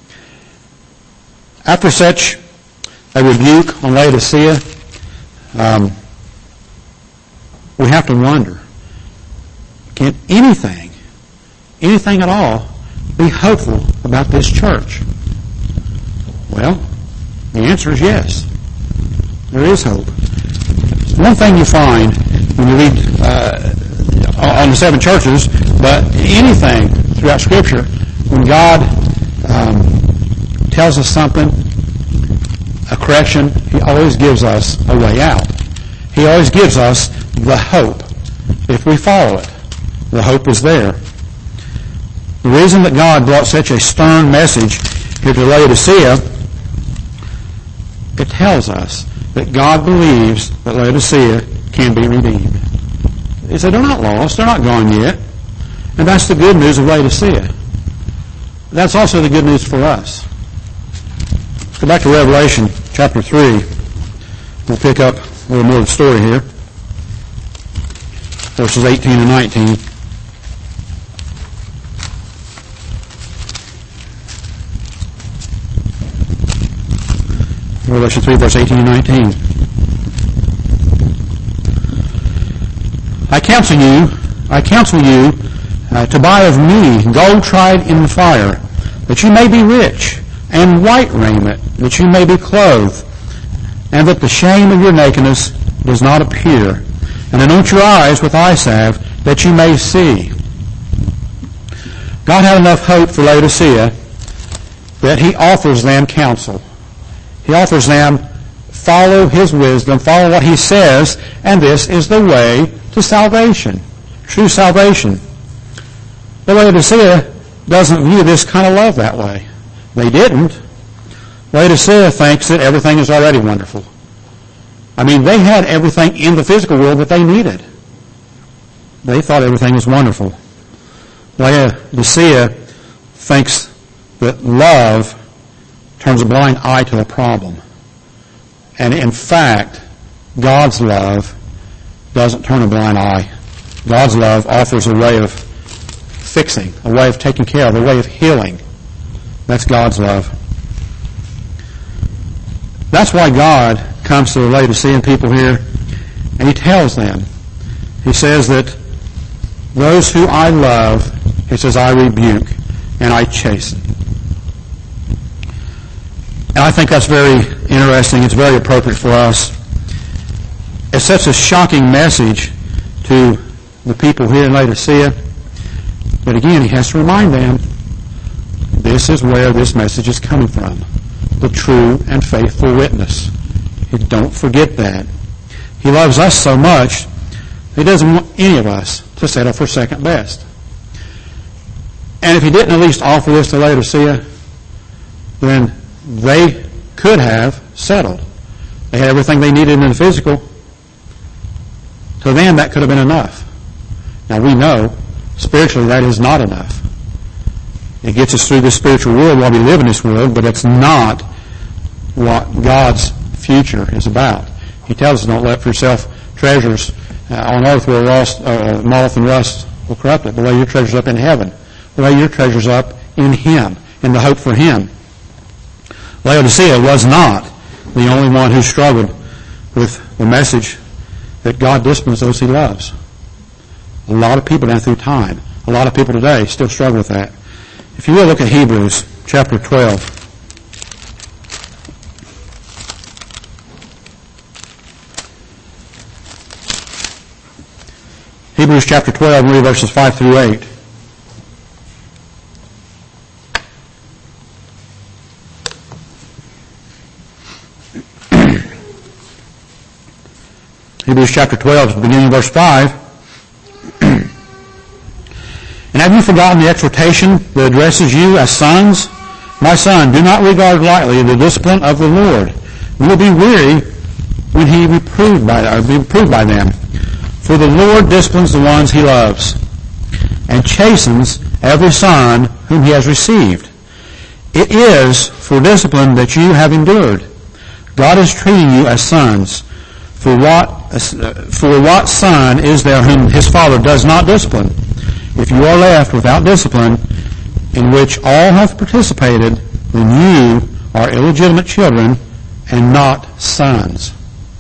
After such a rebuke on Laodicea, um, we have to wonder, can anything, anything at all, be hopeful about this church? Well, the answer is yes. There is hope. One thing you find when you read uh, on the seven churches, but anything throughout Scripture, when God um, tells us something, a correction, He always gives us a way out. He always gives us the hope. If we follow it, the hope is there. The reason that God brought such a stern message here to Laodicea, it tells us that God believes that Laodicea can be redeemed. He said, they're not lost, they're not gone yet. And that's the good news of Laodicea. That's also the good news for us. Let's go back to Revelation chapter three. We'll pick up a little more of the story here. Verses eighteen and nineteen. Revelation three, verse eighteen and nineteen. I counsel you, I counsel you uh, to buy of me gold tried in the fire, that you may be rich, and white raiment, that you may be clothed, and that the shame of your nakedness does not appear, and anoint your eyes with eye salve, that you may see. God had enough hope for Laodicea that He offers them counsel. He offers them, follow His wisdom, follow what He says, and this is the way to salvation, true salvation. But Laodicea doesn't view this kind of love that way. They didn't. Laodicea thinks that everything is already wonderful. I mean, they had everything in the physical world that they needed. They thought everything was wonderful. Laodicea thinks that love turns a blind eye to a problem. And in fact, God's love doesn't turn a blind eye. God's love offers a way of fixing, a way of taking care of, a way of healing. That's God's love. That's why God comes to the Laodicean people here, and He tells them, He says that those who I love, He says, I rebuke and I chasten. And I think that's very interesting. It's very appropriate for us. It's such a shocking message to the people here in Laodicea. But again, He has to remind them, this is where this message is coming from. The true and faithful witness. And don't forget that. He loves us so much, He doesn't want any of us to settle for second best. And if He didn't at least offer this to Laodicea, then they could have settled. They had everything they needed in the physical. To them, that could have been enough. Now we know, spiritually, that is not enough. It gets us through this spiritual world while we live in this world, but it's not what God's future is about. He tells us, don't let for yourself treasures uh, on earth where rust, uh, moth and rust will corrupt it, but lay your treasures up in heaven. Lay your treasures up in Him, in the hope for Him. Laodicea was not the only one who struggled with the message that God disciplines those He loves. A lot of people down through time, a lot of people today still struggle with that. If you will look at Hebrews chapter twelve. Hebrews chapter twelve, read verses five through eight. Hebrews Hebrews chapter twelve, beginning in verse five. And have you forgotten the exhortation that addresses you as sons? My son, do not regard lightly the discipline of the Lord. You will be weary when he reproved by, or be reproved by them. For the Lord disciplines the ones he loves, and chastens every son whom he has received. It is for discipline that you have endured. God is treating you as sons. For what, for what son is there whom his father does not discipline? If you are left without discipline, in which all have participated, then you are illegitimate children and not sons.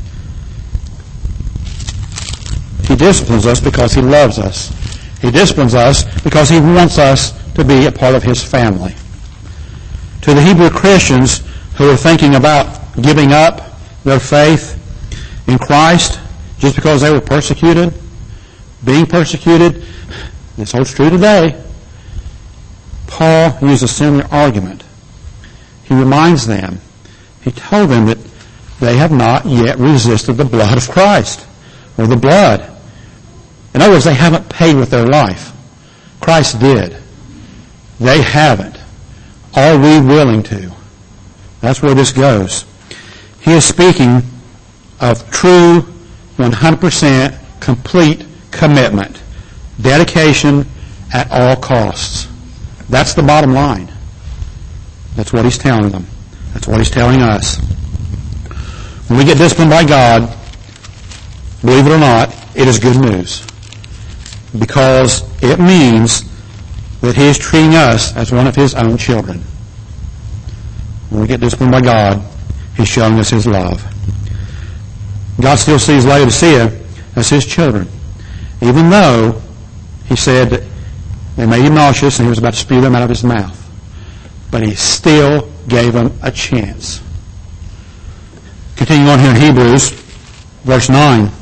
He disciplines us because he loves us. He disciplines us because he wants us to be a part of his family. To the Hebrew Christians who are thinking about giving up their faith in Christ just because they were persecuted, being persecuted, this holds true today. Paul used a similar argument. He reminds them, he told them that they have not yet resisted the blood of Christ, or the blood. In other words, they haven't paid with their life. Christ did. They haven't. Are we willing to? That's where this goes. He is speaking of true, one hundred percent complete commitment. Dedication at all costs. That's the bottom line. That's what he's telling them. That's what he's telling us. When we get disciplined by God, believe it or not, it is good news. Because it means that he is treating us as one of his own children. When we get disciplined by God, he's showing us his love. God still sees Laodicea as his children, even though he said that they made him nauseous and he was about to spew them out of his mouth. But he still gave them a chance. Continuing on here in Hebrews, verse nine.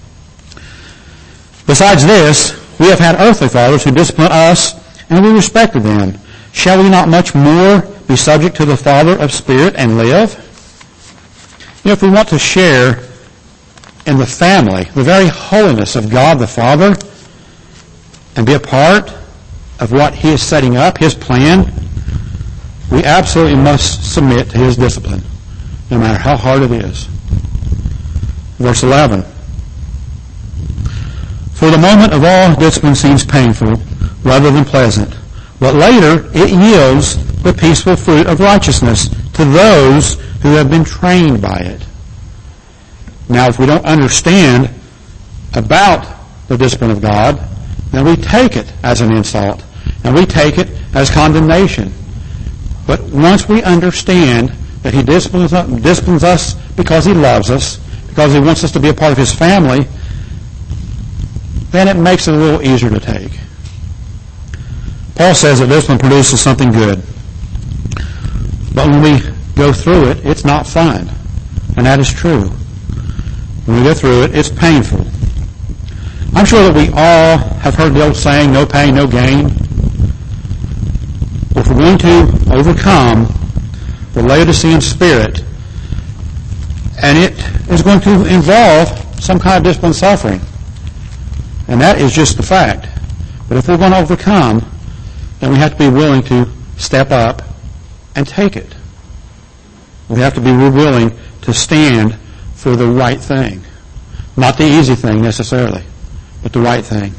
Besides this, we have had earthly fathers who disciplined us, and we respected them. Shall we not much more be subject to the Father of Spirit and live? You know, if we want to share in the family, the very holiness of God the Father, and be a part of what he is setting up, his plan, we absolutely must submit to his discipline, no matter how hard it is. Verse eleven. For the moment of all discipline seems painful rather than pleasant, but later it yields the peaceful fruit of righteousness to those who have been trained by it. Now, if we don't understand about the discipline of God, then we take it as an insult, and we take it as condemnation. But once we understand that he disciplines us, disciplines us because he loves us, because he wants us to be a part of his family, then it makes it a little easier to take. Paul says that discipline produces something good. But when we go through it, it's not fun. And that is true. When we go through it, it's painful. I'm sure that we all have heard the old saying, no pain, no gain. Well, if we're going to overcome the Laodicean spirit, and it is going to involve some kind of discipline suffering, and that is just the fact. But if we're going to overcome, then we have to be willing to step up and take it. We have to be willing to stand for the right thing. Not the easy thing necessarily, but the right thing.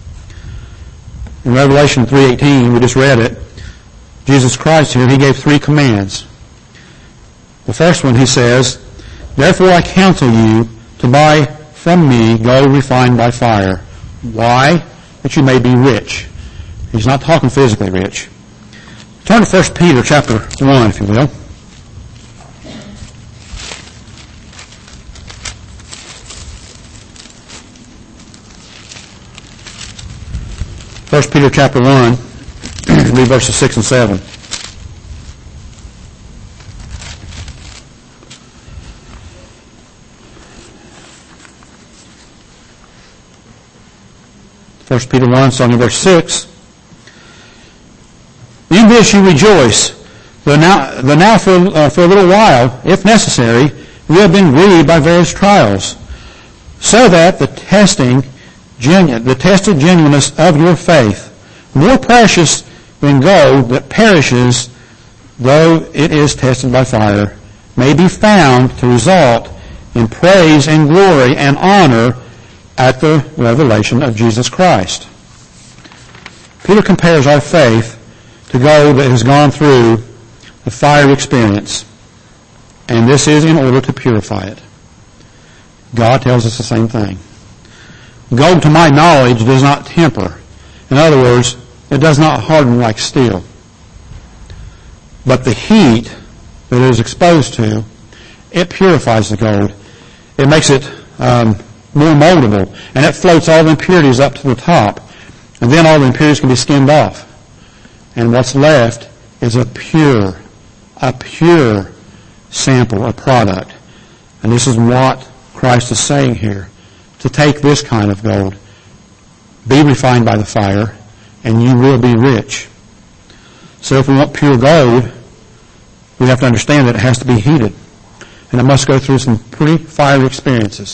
In Revelation three eighteen, we just read it, Jesus Christ here, he gave three commands. The first one, he says, therefore I counsel you to buy from me gold refined by fire. Why? That you may be rich. He's not talking physically rich. Turn to First Peter chapter one, if you will. First Peter chapter one, read verses six and seven. First Peter one, starting in verse six. In this you rejoice, though now, though now for, uh, for a little while, if necessary, you have been grieved by various trials, so that the testing, genu- the tested genuineness of your faith, more precious than gold that perishes, though it is tested by fire, may be found to result in praise and glory and honor at the revelation of Jesus Christ. Peter compares our faith to gold that has gone through the fire experience, and this is in order to purify it. God tells us the same thing. Gold, to my knowledge, does not temper. In other words, it does not harden like steel. But the heat that it is exposed to, it purifies the gold. It makes it um, more moldable, and it floats all the impurities up to the top. And then all the impurities can be skimmed off. And what's left is a pure, a pure sample, a product. And this is what Christ is saying here. To take this kind of gold, be refined by the fire, and you will be rich. So if we want pure gold, we have to understand that it has to be heated. And it must go through some pretty fiery experiences.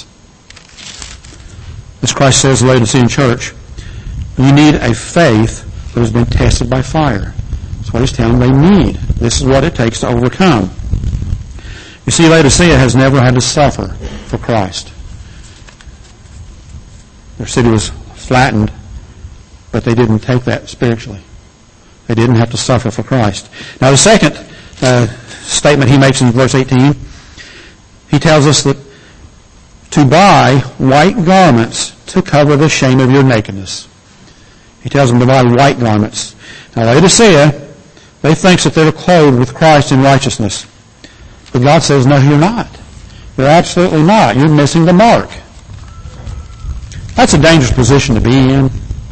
As Christ says to the Laodicean church, you need a faith that has been tested by fire. That's what he's telling them they need. This is what it takes to overcome. You see, Laodicea has never had to suffer for Christ. Their city was flattened, but they didn't take that spiritually. They didn't have to suffer for Christ. Now the second uh, statement he makes in verse eighteen, he tells us that to buy white garments to cover the shame of your nakedness. He tells them to buy white garments. Now Laodicea, they think that they're clothed with Christ in righteousness. But God says, no, you're not. You're absolutely not. You're missing the mark. That's a dangerous position to be in.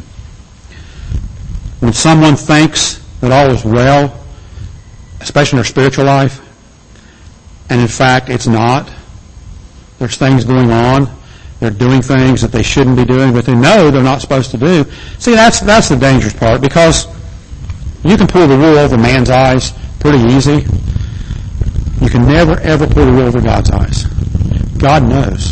When someone thinks that all is well, especially in their spiritual life, and in fact it's not. There's things going on. They're doing things that they shouldn't be doing, but they know they're not supposed to do. See, that's that's the dangerous part, because you can pull the wool over man's eyes pretty easy. You can never, ever pull the wool over God's eyes. God knows.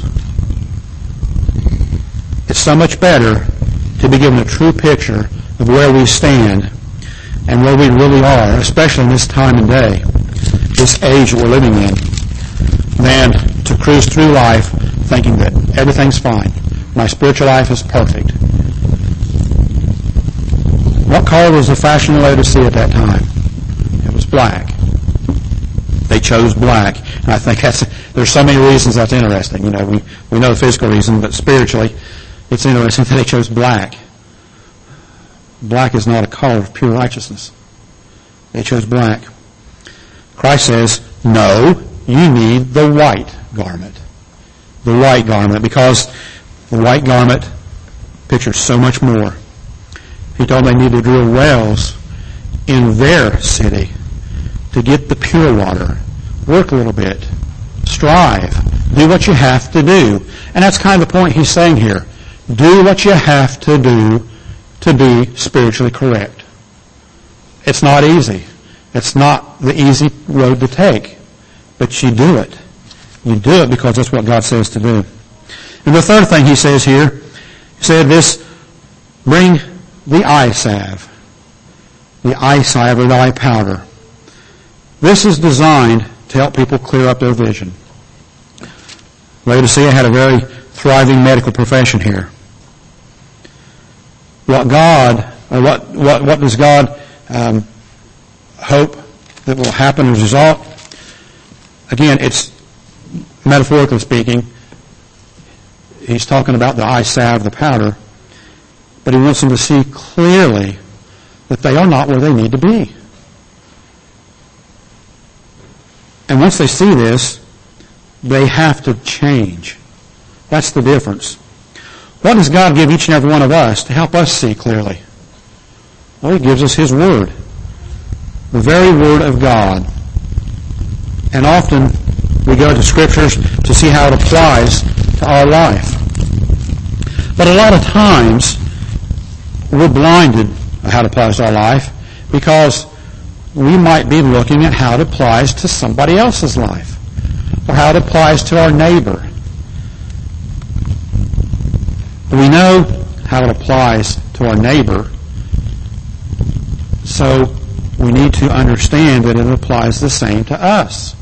It's so much better to be given a true picture of where we stand and where we really are, especially in this time and day, this age that we're living in, than to cruise through life thinking that everything's fine. My spiritual life is perfect. What color was the fashion in Laodicea at that time? It was black. They chose black. And I think that's, there's so many reasons that's interesting. You know, we, we know the physical reason, but spiritually, it's interesting that they chose black. Black is not a color of pure righteousness. They chose black. Christ says, no, you need the white garment. The white garment, because the white garment pictures so much more. He told them they need to drill wells in their city to get the pure water. Work a little bit. Strive. Do what you have to do. And that's kind of the point he's saying here. Do what you have to do to be spiritually correct. It's not easy. It's not the easy road to take. But you do it. You do it because that's what God says to do. And the third thing he says here, he said this, bring the eye salve. The eye salve or the eye powder. This is designed to help people clear up their vision. Laodicea had a very thriving medical profession here. What God, or what, what, what does God um, hope that will happen as a result? Again, it's metaphorically speaking. He's talking about the eye salve, the powder, but he wants them to see clearly that they are not where they need to be. And once they see this, they have to change. That's the difference. What does God give each and every one of us to help us see clearly? Well, He gives us His Word. The very Word of God. And often we go to Scriptures to see how it applies to our life. But a lot of times we're blinded by how it applies to our life because we might be looking at how it applies to somebody else's life or how it applies to our neighbor. We know how it applies to our neighbor, so we need to understand that it applies the same to us.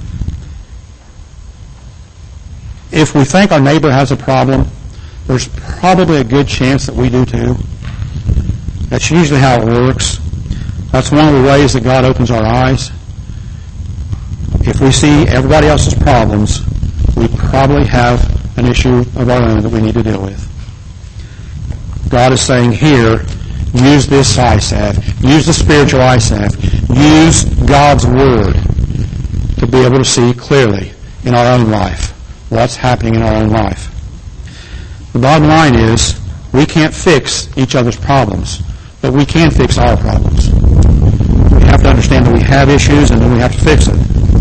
If we think our neighbor has a problem, there's probably a good chance that we do too. That's usually how it works. That's one of the ways that God opens our eyes. If we see everybody else's problems, we probably have an issue of our own that we need to deal with. God is saying here, use this eye salve. Use the spiritual eye salve. Use God's Word to be able to see clearly in our own life what's happening in our own life. The bottom line is, we can't fix each other's problems, but we can fix our problems. We have to understand that we have issues and then we have to fix it.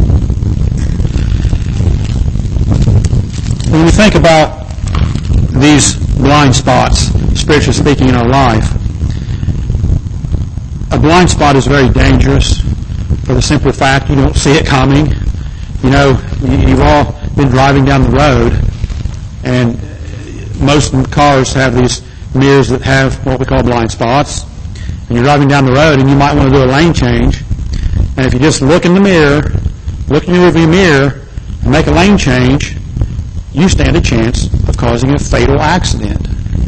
When we think about these blind spots, spiritually speaking, in our life, a blind spot is very dangerous for the simple fact you don't see it coming. You know, you've all been driving down the road, and most cars have these mirrors that have what we call blind spots. And you're driving down the road, and you might want to do a lane change. And if you just look in the mirror, look in your rearview mirror, and make a lane change, you stand a chance of causing a fatal accident.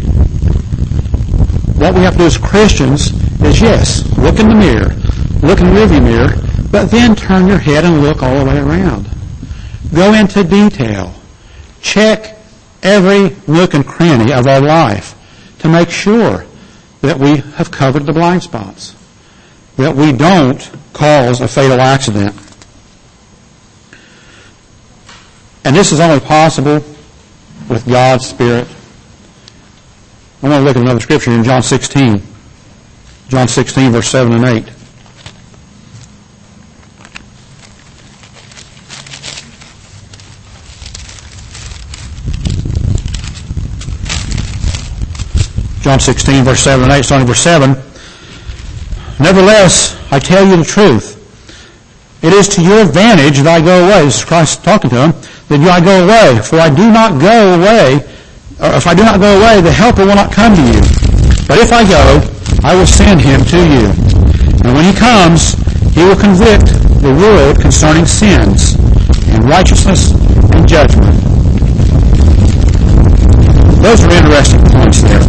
What we have to do as Christians is, yes, look in the mirror, look in the rearview mirror, but then turn your head and look all the way around. Go into detail. Check every nook and cranny of our life to make sure that we have covered the blind spots, that we don't cause a fatal accident. And this is only possible with God's Spirit. I want to look at another scripture in John sixteen. John sixteen, verse seven and eight. John sixteen, verse seven and eight, starting verse seven. Nevertheless, I tell you the truth. It is to your advantage that I go away. This is Christ talking to him. That I go away. For I do not go away, or if I do not go away, the Helper will not come to you. But if I go, I will send him to you. And when he comes, he will convict the world concerning sins, and righteousness, and judgment. Those are interesting points there.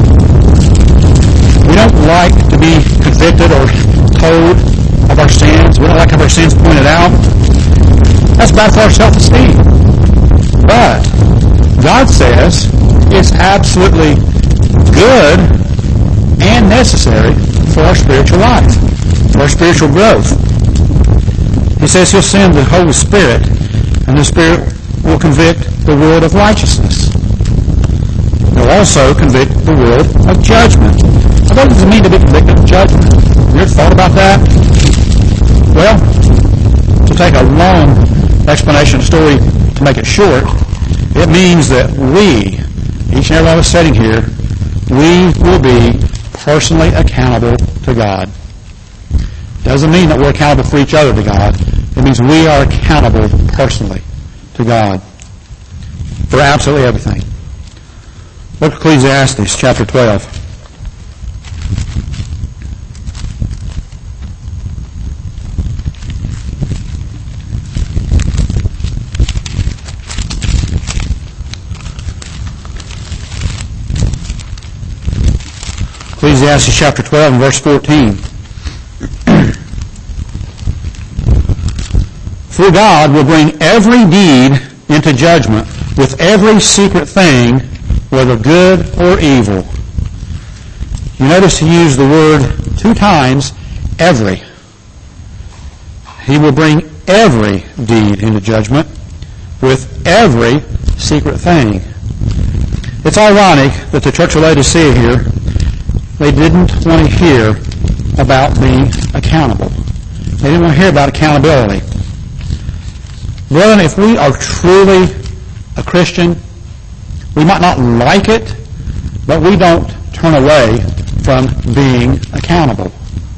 We don't like to be convicted or told of our sins. We don't like to have our sins pointed out. That's bad for our self-esteem. But God says it's absolutely good and necessary for our spiritual life, for our spiritual growth. He says he'll send the Holy Spirit, and the Spirit will convict the world of righteousness. He'll also convict the world of judgment. What does it mean to be convicted of judgment? Have you ever thought about that? Well, to take a long explanation of the story to make it short, it means that we, each and every one of us sitting here, we will be personally accountable to God. Doesn't mean that we're accountable for each other to God. It means we are accountable personally to God for absolutely everything. Look at Ecclesiastes chapter twelve. Ecclesiastes chapter twelve and verse fourteen. For God will bring every deed into judgment with every secret thing, whether good or evil. You notice he used the word two times, every. He will bring every deed into judgment with every secret thing. It's ironic that the Church of Laodicea here, they didn't want to hear about being accountable. They didn't want to hear about accountability. Brethren, if we are truly a Christian, we might not like it, but we don't turn away from being accountable.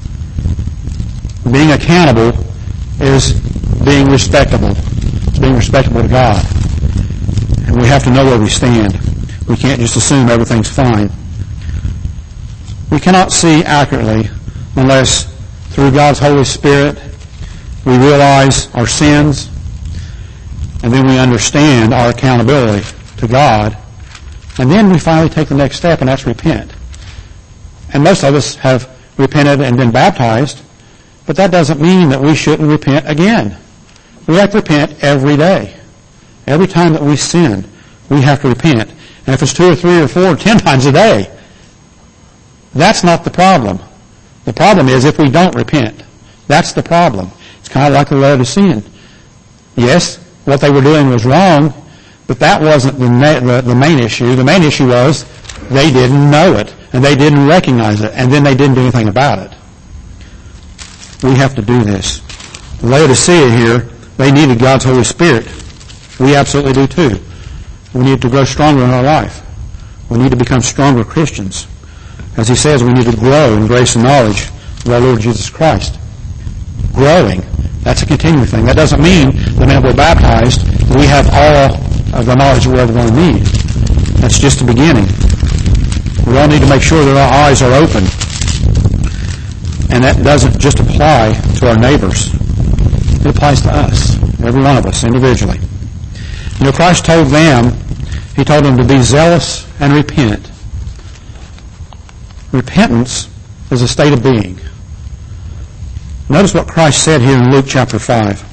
Being accountable is being respectable. It's being respectable to God. And we have to know where we stand. We can't just assume everything's fine. We cannot see accurately unless through God's Holy Spirit we realize our sins, and then we understand our accountability to God, and then we finally take the next step, and that's repent. And most of us have repented and been baptized, but that doesn't mean that we shouldn't repent again. We have to repent every day. Every time that we sin, we have to repent. And if it's two or three or four or ten times a day, that's not the problem. The problem is if we don't repent. That's the problem. It's kind of like the Laodicean. Yes, what they were doing was wrong, but that wasn't the, ma- the, the main issue. The main issue was they didn't know it, and they didn't recognize it, and then they didn't do anything about it. We have to do this. Laodicea here, they needed God's Holy Spirit. We absolutely do too. We need to grow stronger in our life. We need to become stronger Christians. As he says, we need to grow in grace and knowledge of our Lord Jesus Christ. Growing, that's a continuing thing. That doesn't mean that when we're baptized, we have all of the knowledge we're ever going to need. That's just the beginning. We all need to make sure that our eyes are open. And that doesn't just apply to our neighbors. It applies to us, every one of us, individually. You know, Christ told them, he told them to be zealous and repent. Repentance is a state of being. Notice what Christ said here in Luke chapter five.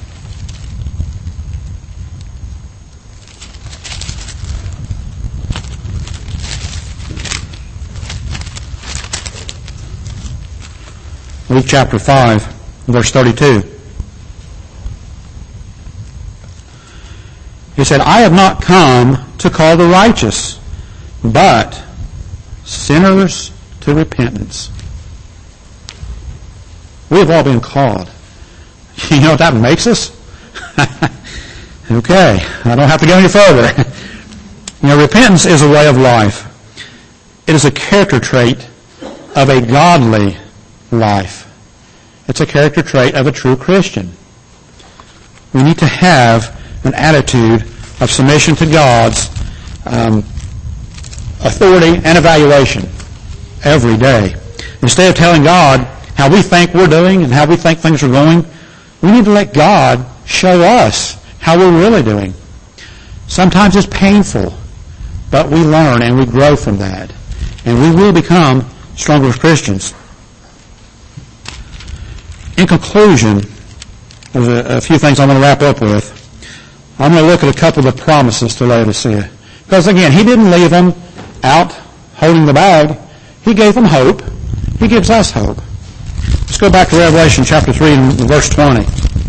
Luke chapter five, verse thirty-two. He said, I have not come to call the righteous, but sinners to repentance. We have all been called. You know what that makes us? Okay, I don't have to go any further. You know, repentance is a way of life. It is a character trait of a godly life. It's a character trait of a true Christian. We need to have an attitude of submission to God's um, authority and evaluation every day. Instead of telling God how we think we're doing and how we think things are going, we need to let God show us how we're really doing. Sometimes it's painful, but we learn and we grow from that. And we will become stronger Christians. In conclusion, there's a, a few things I want to wrap up with. I'm going to look at a couple of the promises to Laodicea. Because again, he didn't leave them out holding the bag. He gave them hope. He gives us hope. Let's go back to Revelation chapter three and verse twenty.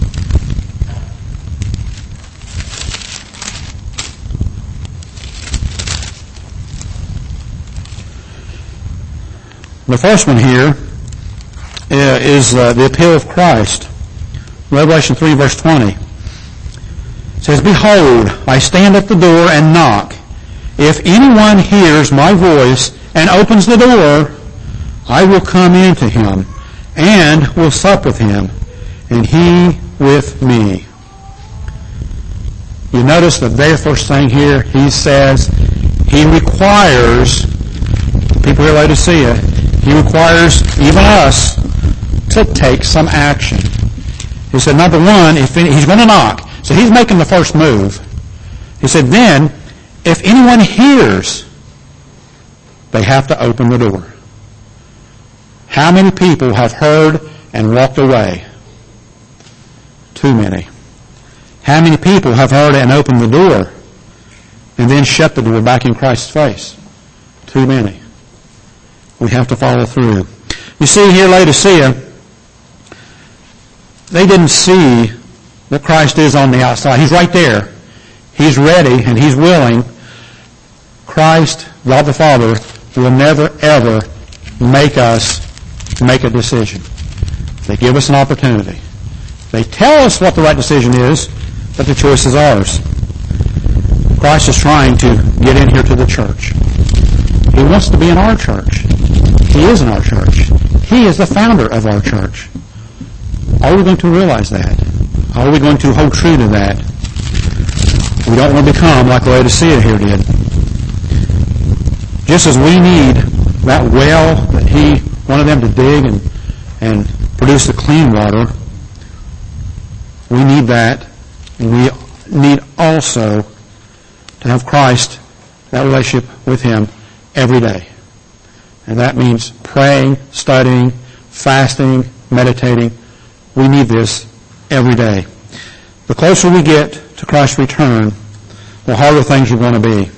The first one here is uh, the appeal of Christ. Revelation three verse twenty. It says, Behold, I stand at the door and knock. If anyone hears my voice and opens the door, I will come into him and will sup with him, and he with me. You notice the very first thing here, he says, he requires, people here at Laodicea, he requires even us to take some action. He said, number one, if any, he's going to knock. So he's making the first move. He said, then, if anyone hears, they have to open the door. How many people have heard and walked away? Too many. How many people have heard and opened the door and then shut the door back in Christ's face? Too many. We have to follow through. You see here, Laodicea, they didn't see that Christ is on the outside. He's right there. He's ready and he's willing. Christ, God the Father, will never, ever make us make a decision. They give us an opportunity. They tell us what the right decision is, but the choice is ours. Christ is trying to get in here to the church. He wants to be in our church. He is in our church. He is the founder of our church. Are we going to realize that? Are we going to hold true to that? We don't want to become like Laodicea here did. Just as we need that well that he wanted them to dig and, and produce the clean water, we need that. And we need also to have Christ, that relationship with him every day. And that means praying, studying, fasting, meditating. We need this every day. The closer we get to Christ's return, the harder things are going to be.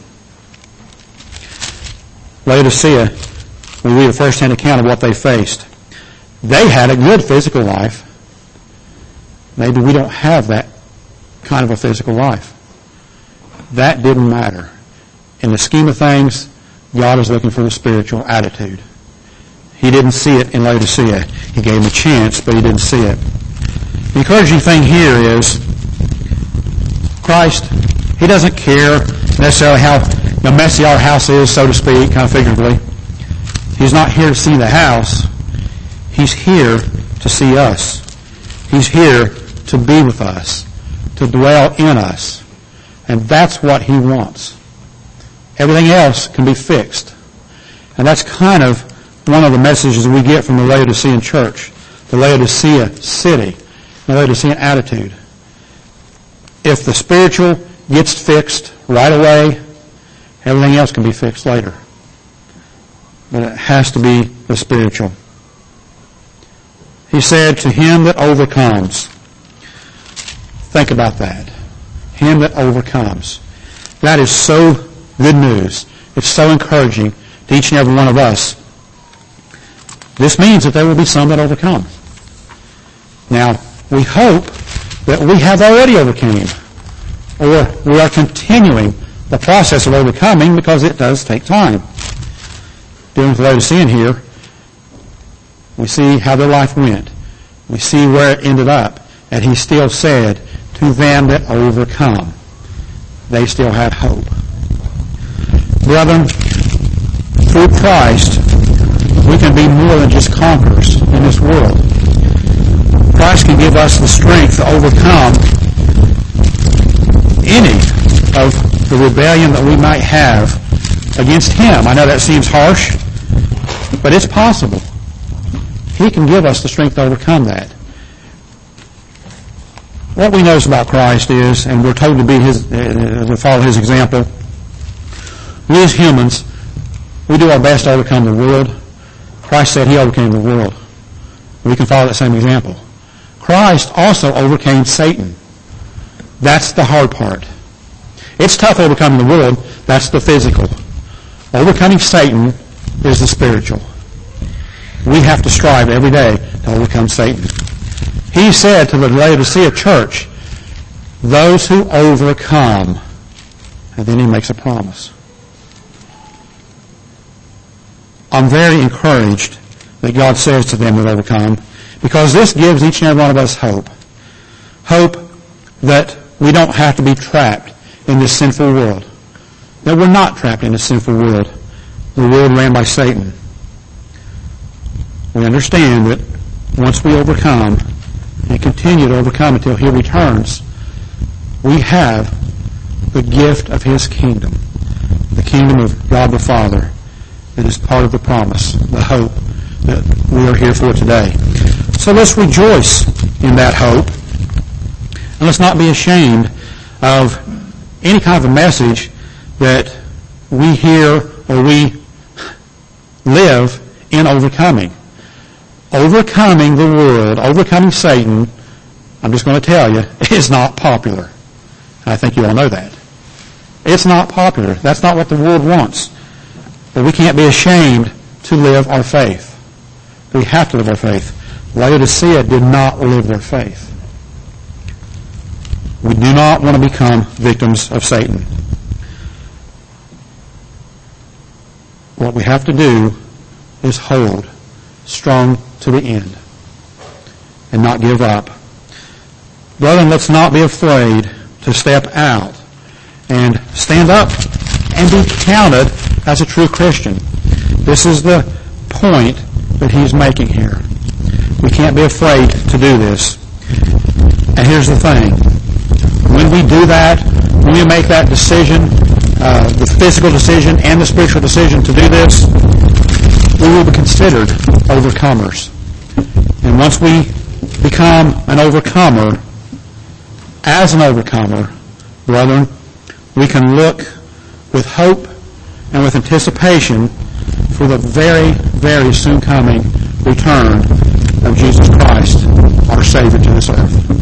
Laodicea, we read a first-hand account of what they faced. They had a good physical life. Maybe we don't have that kind of a physical life. That didn't matter. In the scheme of things, God is looking for the spiritual attitude. He didn't see it in Laodicea. He gave him a chance, but he didn't see it. The encouraging thing here is Christ, he doesn't care necessarily how messy our house is, so to speak, kind of figuratively. He's not here to see the house. He's here to see us. He's here to be with us, to dwell in us. And that's what he wants. Everything else can be fixed. And that's kind of one of the messages we get from the Laodicean church, the Laodicea city, the Laodicean attitude. If the spiritual gets fixed right away, everything else can be fixed later. But it has to be the spiritual. He said, to him that overcomes. Think about that. Him that overcomes. That is so good news. It's so encouraging to each and every one of us. This means that there will be some that overcome. Now, we hope that we have already overcame, or we are continuing the process of overcoming, because it does take time. Dealing with Laodicean here, we see how their life went. We see where it ended up. And he still said, to them that overcome, they still have hope. Brethren, through Christ, we can be more than just conquerors in this world. Christ can give us the strength to overcome any of the rebellion that we might have against him. I know that seems harsh, but it's possible. He can give us the strength to overcome that. What we know about Christ is, and we're told to be his, uh, to follow his example. We as humans, we do our best to overcome the world. Christ said he overcame the world. We can follow that same example. Christ also overcame Satan. That's the hard part. It's tough overcoming the world. That's the physical. Overcoming Satan is the spiritual. We have to strive every day to overcome Satan. He said to the Laodicea church, those who overcome, and then he makes a promise. I'm very encouraged that God says to them that overcome, because this gives each and every one of us hope. Hope that we don't have to be trapped in this sinful world. That we're not trapped in this sinful world, the world ran by Satan. We understand that once we overcome and continue to overcome until he returns, we have the gift of his kingdom, the kingdom of God the Father, that is part of the promise, the hope that we are here for today. So let's rejoice in that hope, and let's not be ashamed of any kind of a message that we hear or we live in overcoming. Overcoming the world, overcoming Satan, I'm just going to tell you, is not popular. I think you all know that. It's not popular. That's not what the world wants. But we can't be ashamed to live our faith. We have to live our faith. Laodicea did not live their faith. We do not want to become victims of Satan. What we have to do is hold strong to the end and not give up. Brethren, let's not be afraid to step out and stand up and be counted as a true Christian. This is the point that he's making here. We can't be afraid to do this. And here's the thing. When we do that, when we make that decision uh, the physical decision and the spiritual decision to do this, we will be considered overcomers. And once we become an overcomer, as an overcomer, brethren, we can look with hope and with anticipation for the very, very soon coming return of Jesus Christ, our Savior, to this earth.